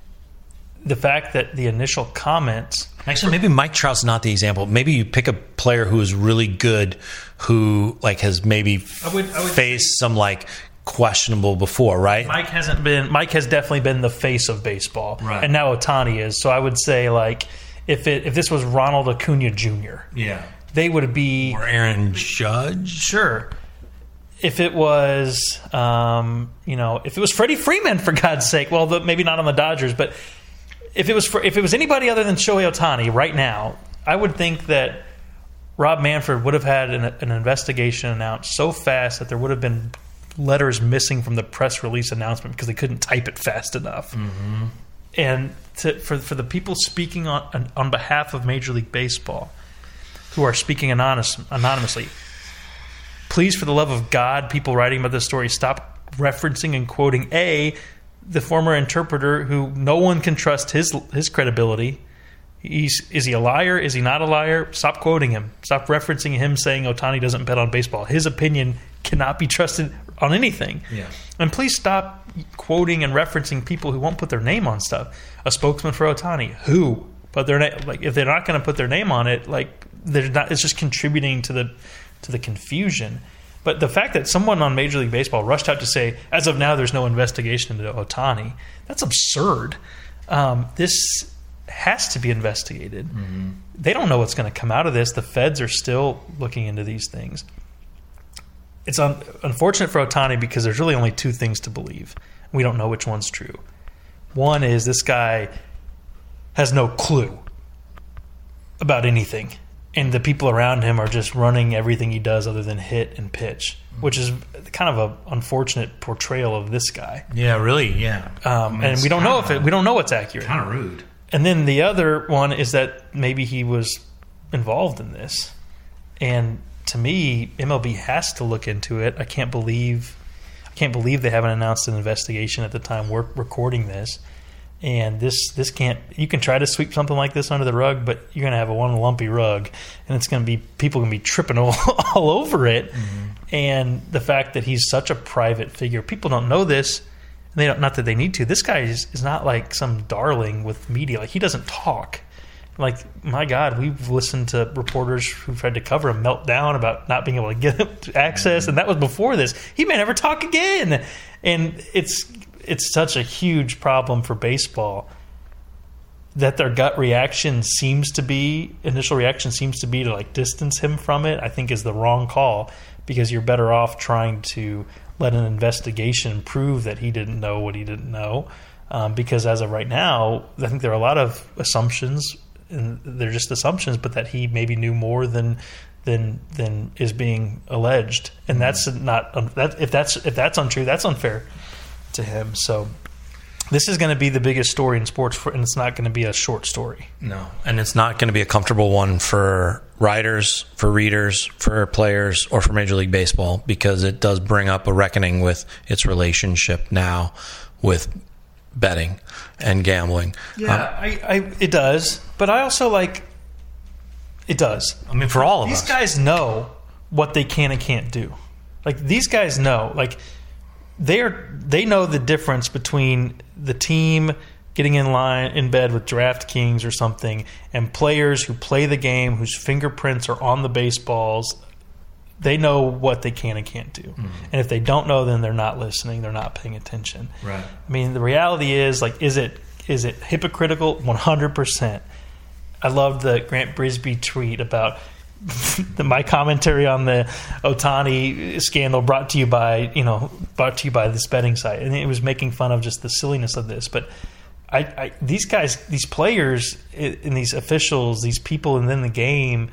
S2: the fact that the initial comments...
S3: Actually, maybe Mike Trout's not the example. Maybe you pick a player who is really good, who has maybe faced some questionable before, right?
S2: Mike has definitely been the face of baseball,
S3: right?
S2: And now Ohtani is. So I would say, if this was Ronald Acuna Jr.,
S3: yeah,
S2: they would be,
S3: or Aaron Judge,
S2: sure. If it was, if it was Freddie Freeman, for God's sake, well, maybe not on the Dodgers, but if it was anybody other than Shohei Ohtani right now, I would think that Rob Manfred would have had an investigation announced so fast that there would have been letters missing from the press release announcement because they couldn't type it fast enough.
S3: Mm-hmm.
S2: And for the people speaking on behalf of Major League Baseball, who are speaking anonymously, please, for the love of God, people writing about this story, stop referencing and quoting the former interpreter, who no one can trust his credibility. Is he a liar? Is he not a liar? Stop quoting him. Stop referencing him saying Ohtani doesn't bet on baseball. His opinion cannot be trusted on anything. Yeah. And please stop quoting and referencing people who won't put their name on stuff. A spokesman for Ohtani, who? But they're not, if they're not going to put their name on it, they're not. It's just contributing to the confusion. But the fact that someone on Major League Baseball rushed out to say, as of now, there's no investigation into Ohtani, that's absurd. This has to be investigated. Mm-hmm. They don't know what's going to come out of this. The feds are still looking into these things. It's unfortunate for Ohtani because there's really only two things to believe. We don't know which one's true. One is this guy has no clue about anything, and the people around him are just running everything he does other than hit and pitch, which is kind of an unfortunate portrayal of this guy.
S3: Yeah, really. Yeah,
S2: and we don't know what's accurate.
S3: Kind of rude.
S2: And then the other one is that maybe he was involved in this, and to me, MLB has to look into it. I can't believe they haven't announced an investigation at the time we're recording this. And this can't. You can try to sweep something like this under the rug, but you're going to have one lumpy rug, and it's going to be people going to be tripping all over it. Mm-hmm. And the fact that he's such a private figure, people don't know this. And they don't. Not that they need to. This guy is not like some darling with media. Like, he doesn't talk. Like, my God, we've listened to reporters who've tried to cover him melt down about not being able to get access, and that was before this. He may never talk again. And it's such a huge problem for baseball that their initial reaction seems to be to like distance him from it. I think is the wrong call, because you're better off trying to let an investigation prove that he didn't know what he didn't know. Because as of right now, I think there are a lot of assumptions, and they're just assumptions, but that he maybe knew more than is being alleged, and that's not that. If that's untrue, that's unfair to him. So this is going to be the biggest story in sports, and it's not going to be a short story.
S3: No, and it's not going to be a comfortable one for writers, for readers, for players, or for Major League Baseball, because it does bring up a reckoning with its relationship now with betting and gambling.
S2: Yeah, it does, but I also it does.
S3: I mean, for all of
S2: us, these guys know what they can and can't do. Like, these guys know, like, they know the difference between the team getting in bed with DraftKings or something and players who play the game, whose fingerprints are on the baseballs. They know what they can and can't do. Mm-hmm. And if they don't know, then they're not listening. They're not paying attention.
S3: Right.
S2: I mean, the reality is, like, is it hypocritical? 100%. I loved the Grant Brisbee tweet about my commentary on the Ohtani scandal brought to you by this betting site, and it was making fun of just the silliness of this. But these guys, these players, and these officials, these people, and then the game,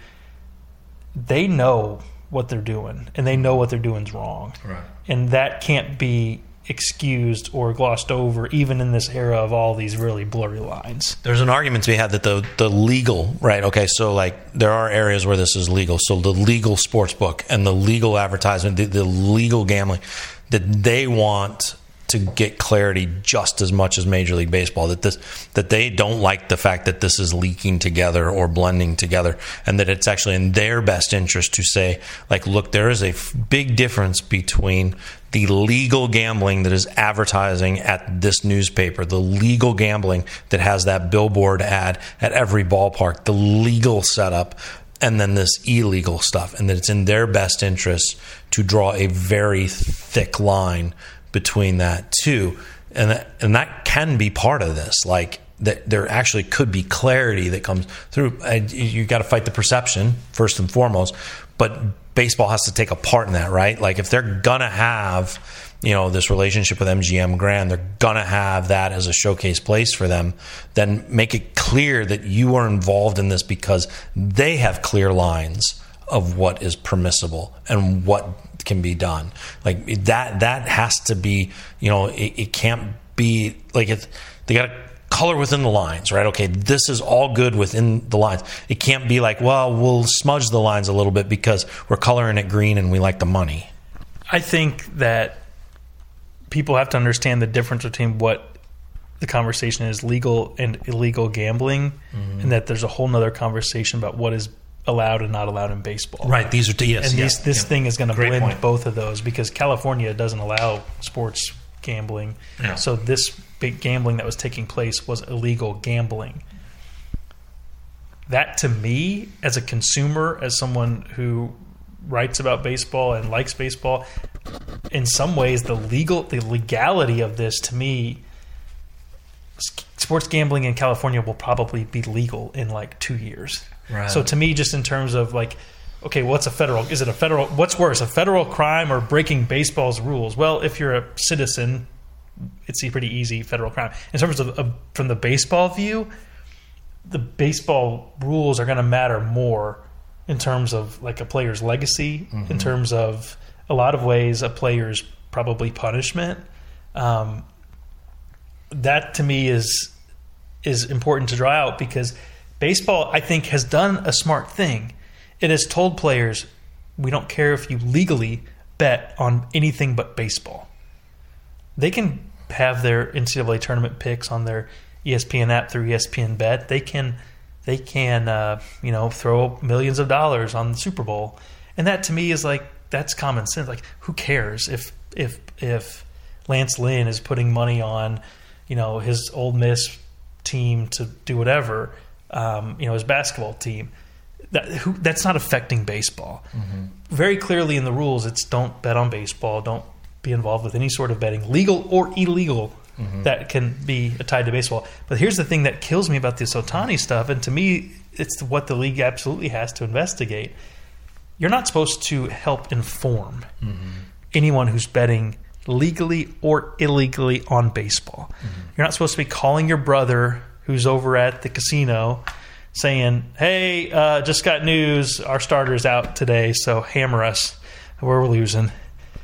S2: they know what they're doing, and they know what they're doing is wrong,
S3: right? And
S2: that can't be excused or glossed over, even in this era of all these really blurry lines.
S3: There's an argument to be had that the legal, right? Okay, so like there are areas where this is legal. So the legal sports book and the legal advertisement, the legal gambling, that they want to get clarity just as much as Major League Baseball, that they don't like the fact that this is leaking together or blending together, and that it's actually in their best interest to say, like, look, there is a big difference between the legal gambling that is advertising at this newspaper, the legal gambling that has that billboard ad at every ballpark, the legal setup, and then this illegal stuff, and that it's in their best interest to draw a very thick line between that too, and that can be part of this. Like, that there actually could be clarity that comes through. You got to fight the perception first and foremost, but baseball has to take a part in that, right? Like, if they're gonna have, this relationship with MGM Grand, they're gonna have that as a showcase place for them, then make it clear that you are involved in this because they have clear lines of what is permissible and what can be done. Like, that has to be, it can't be like they got to color within the lines, right? Okay, this is all good within the lines. It can't be like, well, we'll smudge the lines a little bit because we're coloring it green and we like the money.
S2: I think that people have to understand the difference between what the conversation is, legal and illegal gambling, mm-hmm. and that there's a whole nother conversation about what is allowed and not allowed in baseball.
S3: Right. These are
S2: this thing is going to blend both of those, because California doesn't allow sports gambling. Yeah. So this big gambling that was taking place was illegal gambling. That, to me, as a consumer, as someone who writes about baseball and likes baseball, in some ways the legality of this, to me, sports gambling in California will probably be legal in like 2 years. Right. So to me, just in terms of like, okay, what's worse, a federal crime or breaking baseball's rules? Well, if you're a citizen, it's a pretty easy federal crime. In terms of from the baseball view, the baseball rules are going to matter more in terms of like a player's legacy, mm-hmm. in terms of a lot of ways a player's probably punishment. That to me is important to draw out, because baseball, I think, has done a smart thing. It has told players, we don't care if you legally bet on anything but baseball. They can have their NCAA tournament picks on their ESPN app through ESPN Bet, they can throw millions of dollars on the Super Bowl. And that to me is like, that's common sense. Like, who cares if Lance Lynn is putting money on, his Ole Miss team to do whatever, his basketball team. That's not affecting baseball. Mm-hmm. Very clearly in the rules, it's don't bet on baseball, don't be involved with any sort of betting, legal or illegal, that can be tied to baseball. But here's the thing that kills me about this Ohtani stuff, and to me, it's what the league absolutely has to investigate. You're not supposed to help inform anyone who's betting legally or illegally on baseball. Mm-hmm. You're not supposed to be calling your brother who's over at the casino saying, hey, just got news, our starter's out today, so hammer us, we're losing.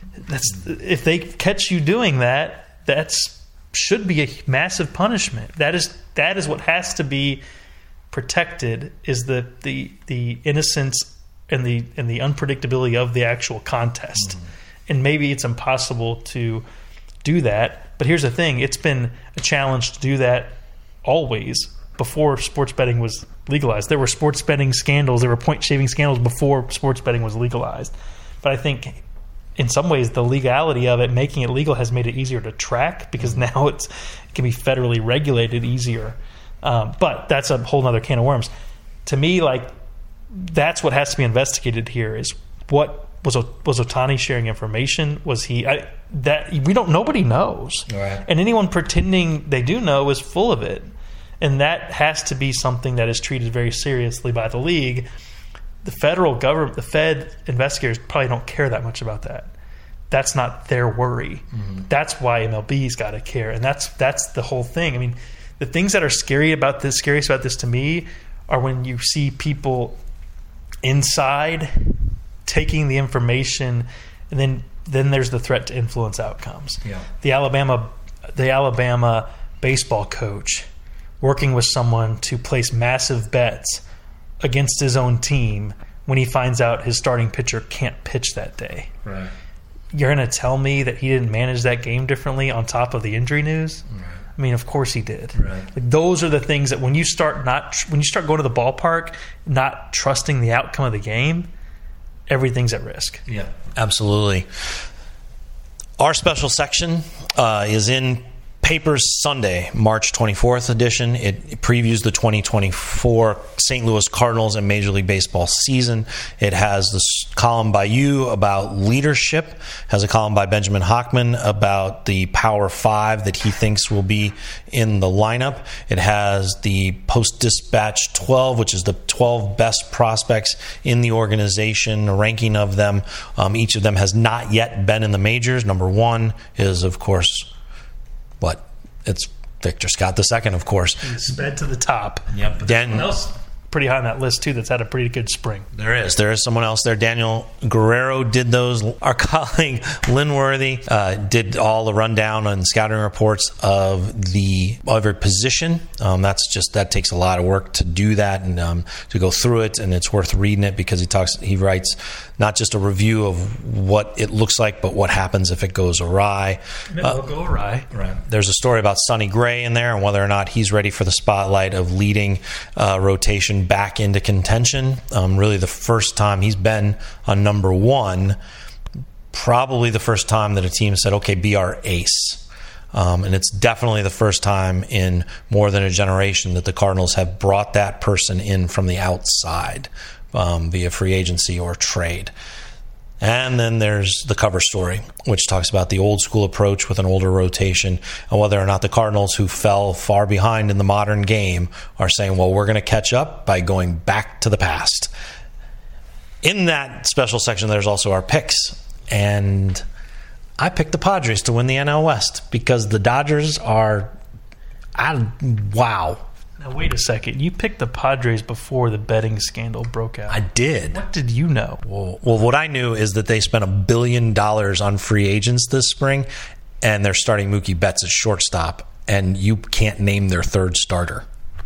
S2: If they catch you doing that, should be a massive punishment. That is what has to be protected, is the innocence and the unpredictability of the actual contest. Mm-hmm. And maybe it's impossible to do that. But here's the thing. It's been a challenge to do that always before sports betting was legalized. There were sports betting scandals. There were point-shaving scandals before sports betting was legalized. But I think in some ways the legality of it, making it legal, has made it easier to track, because now it can be federally regulated easier. But that's a whole other can of worms. To me, that's what has to be investigated here, is what was Ohtani sharing information? Was he nobody knows. Right. And anyone pretending they do know is full of it. And that has to be something that is treated very seriously by the league. The federal government, the Fed investigators probably don't care that much about that. That's not their worry. Mm-hmm. That's why MLB's got to care. And that's the whole thing. I mean, the things that are scariest about this to me are when you see people inside taking the information, and then there's the threat to influence outcomes. Yeah. The Alabama baseball coach working with someone to place massive bets against his own team when he finds out his starting pitcher can't pitch that day. Right. You're going to tell me that he didn't manage that game differently on top of the injury news? Right. I mean, of course he did. Right. Those are the things that when you start going to the ballpark, not trusting the outcome of the game, everything's at risk.
S3: Yeah, absolutely. Our special section is in Papers Sunday, March 24th edition. It previews the 2024 St. Louis Cardinals and Major League Baseball season. It has this column by you about leadership, has a column by Benjamin Hochman about the Power Five that he thinks will be in the lineup. It has the Post-Dispatch 12, which is the 12 best prospects in the organization, a ranking of them. Each of them has not yet been in the majors. Number one is, of course, it's Victor Scott II, of course.
S2: He sped to the top.
S3: Yep.
S2: But someone else pretty high on that list, too, that's had a pretty good spring.
S3: There is someone else there. Daniel Guerrero did those. Our colleague Lynn Worthy did all the rundown and scouting reports of every position. That takes a lot of work to do that and to go through it, and it's worth reading it because he writes not just a review of what it looks like, but what happens if it goes awry.
S2: It will go awry.
S3: Right. There's a story about Sonny Gray in there and whether or not he's ready for the spotlight of leading rotation back into contention. Really the first time he's been on number one, probably the first time that a team said, okay, be our ace. And it's definitely the first time in more than a generation that the Cardinals have brought that person in from the outside via free agency or trade. And then there's the cover story, which talks about the old school approach with an older rotation and whether or not the Cardinals, who fell far behind in the modern game, are saying, well, we're going to catch up by going back to the past. In that special section, there's also our picks. And I picked the Padres to win the NL West because the Dodgers are, wow.
S2: Now, wait a second. You picked the Padres before the betting scandal broke out.
S3: I did.
S2: What did you know?
S3: Well, what I knew is that they spent $1 billion on free agents this spring, and they're starting Mookie Betts at shortstop, and you can't name their third starter.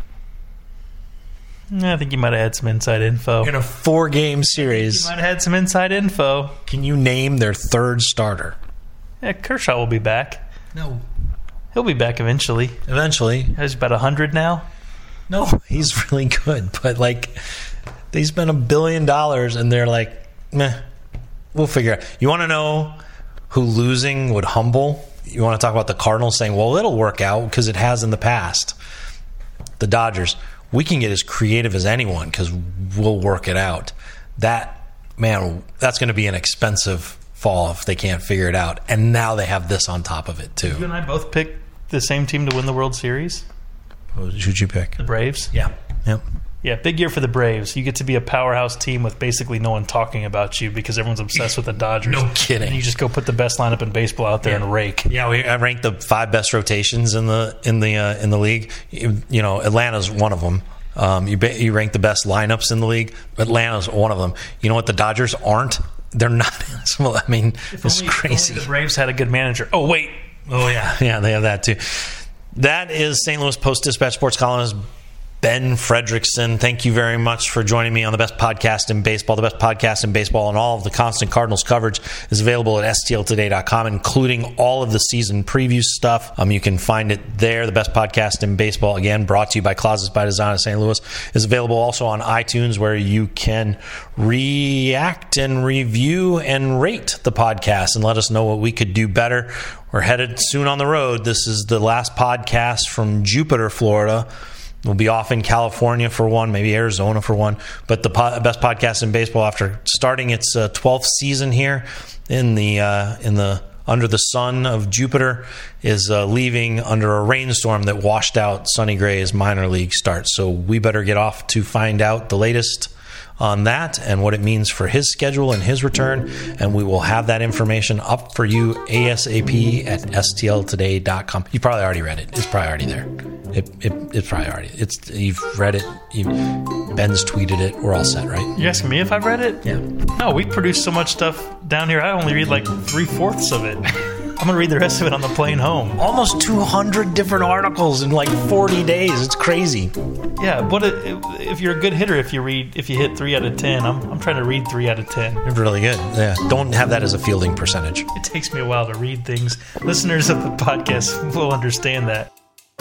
S2: I think you might have had some inside info.
S3: In a 4-game series.
S2: You might have had some inside info.
S3: Can you name their third starter?
S2: Yeah, Kershaw will be back.
S3: No.
S2: He'll be back eventually. He's about 100 now.
S3: No, he's really good. But, like, they spent $1 billion, and they're like, meh, we'll figure it out. You want to know who losing would humble? You want to talk about the Cardinals saying, well, it'll work out because it has in the past. The Dodgers, we can get as creative as anyone because we'll work it out. That's going to be an expensive fall if they can't figure it out. And now they have this on top of it, too.
S2: You and I both picked the same team to win the World Series.
S3: Who'd you pick?
S2: The Braves.
S3: Yeah. Yep.
S2: Yeah, big year for the Braves. You get to be a powerhouse team with basically no one talking about you because everyone's obsessed with the Dodgers.
S3: No kidding.
S2: And you just go put the best lineup in baseball out there and rake.
S3: Yeah, I ranked the 5 best rotations in the league. You know, Atlanta's one of them. You rank the best lineups in the league. Atlanta's one of them. You know what the Dodgers aren't? They're not. I mean, it's crazy.
S2: The Braves had a good manager. Oh, wait.
S3: Oh, yeah. Yeah, they have that too. That is St. Louis Post-Dispatch sports columnist Ben Fredrickson. Thank you very much for joining me on the best podcast in baseball. The best podcast in baseball and all of the constant Cardinals coverage is available at stltoday.com, including all of the season preview stuff. You can find it there. The best podcast in baseball, again, brought to you by Closets by Design of St. Louis, is available also on iTunes, where you can react and review and rate the podcast and let us know what we could do better. We're headed soon on the road. This is the last podcast from Jupiter, Florida. We'll be off in California for one, maybe Arizona for one. But the best podcast in baseball, after starting its 12th season here in the under the sun of Jupiter, is leaving under a rainstorm that washed out Sonny Gray's minor league start. So we better get off to find out the latest on that and what it means for his schedule and his return, and we will have that information up for you ASAP at stltoday.com. You probably already read it. It's probably already there. It's probably already. You've read it. Ben's tweeted it. We're all set, right?
S2: You asking me if I've read it?
S3: Yeah.
S2: No, we produce so much stuff down here. I only read like 3/4 of it. I'm going to read the rest of it on the plane home.
S3: Almost 200 different articles in like 40 days. It's crazy.
S2: Yeah, but if you're a good hitter, if you hit 3 out of 10, I'm trying to read 3 out of 10.
S3: You're really good. Yeah. Don't have that as a fielding percentage.
S2: It takes me a while to read things. Listeners of the podcast will understand that.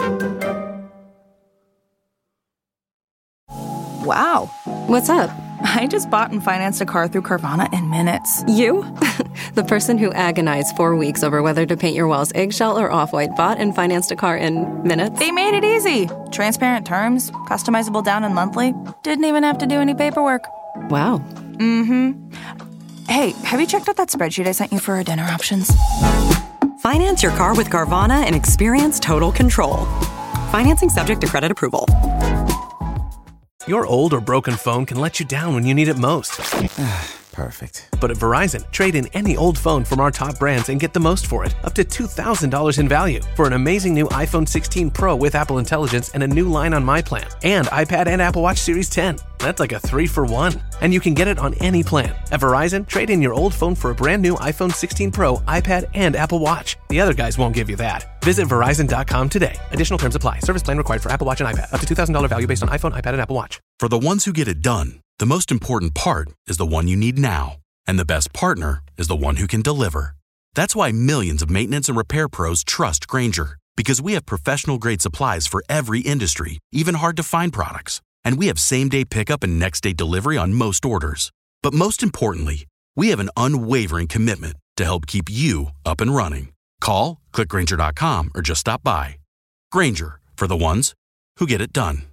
S4: Wow.
S5: What's up?
S4: I just bought and financed a car through Carvana in minutes.
S5: You? The person who agonized 4 weeks over whether to paint your walls eggshell or off-white bought and financed a car in minutes?
S4: They made it easy. Transparent terms, customizable down and monthly. Didn't even have to do any paperwork.
S5: Wow.
S4: Mm-hmm. Hey, have you checked out that spreadsheet I sent you for our dinner options?
S6: Finance your car with Carvana and experience total control. Financing subject to credit approval.
S7: Your old or broken phone can let you down when you need it most.
S8: Perfect.
S7: But at Verizon, trade in any old phone from our top brands and get the most for it, up to $2,000 in value, for an amazing new iPhone 16 Pro with Apple Intelligence and a new line on My Plan, and iPad and Apple Watch Series 10. That's like a 3-for-1. And you can get it on any plan. At Verizon, trade in your old phone for a brand new iPhone 16 Pro, iPad, and Apple Watch. The other guys won't give you that. Visit Verizon.com today. Additional terms apply. Service plan required for Apple Watch and iPad. Up to $2,000 value based on iPhone, iPad, and Apple Watch.
S9: For the ones who get it done, the most important part is the one you need now. And the best partner is the one who can deliver. That's why millions of maintenance and repair pros trust Grainger. Because we have professional-grade supplies for every industry, even hard-to-find products. And we have same-day pickup and next-day delivery on most orders. But most importantly, we have an unwavering commitment to help keep you up and running. Call, click Grainger.com, or just stop by. Grainger, for the ones who get it done.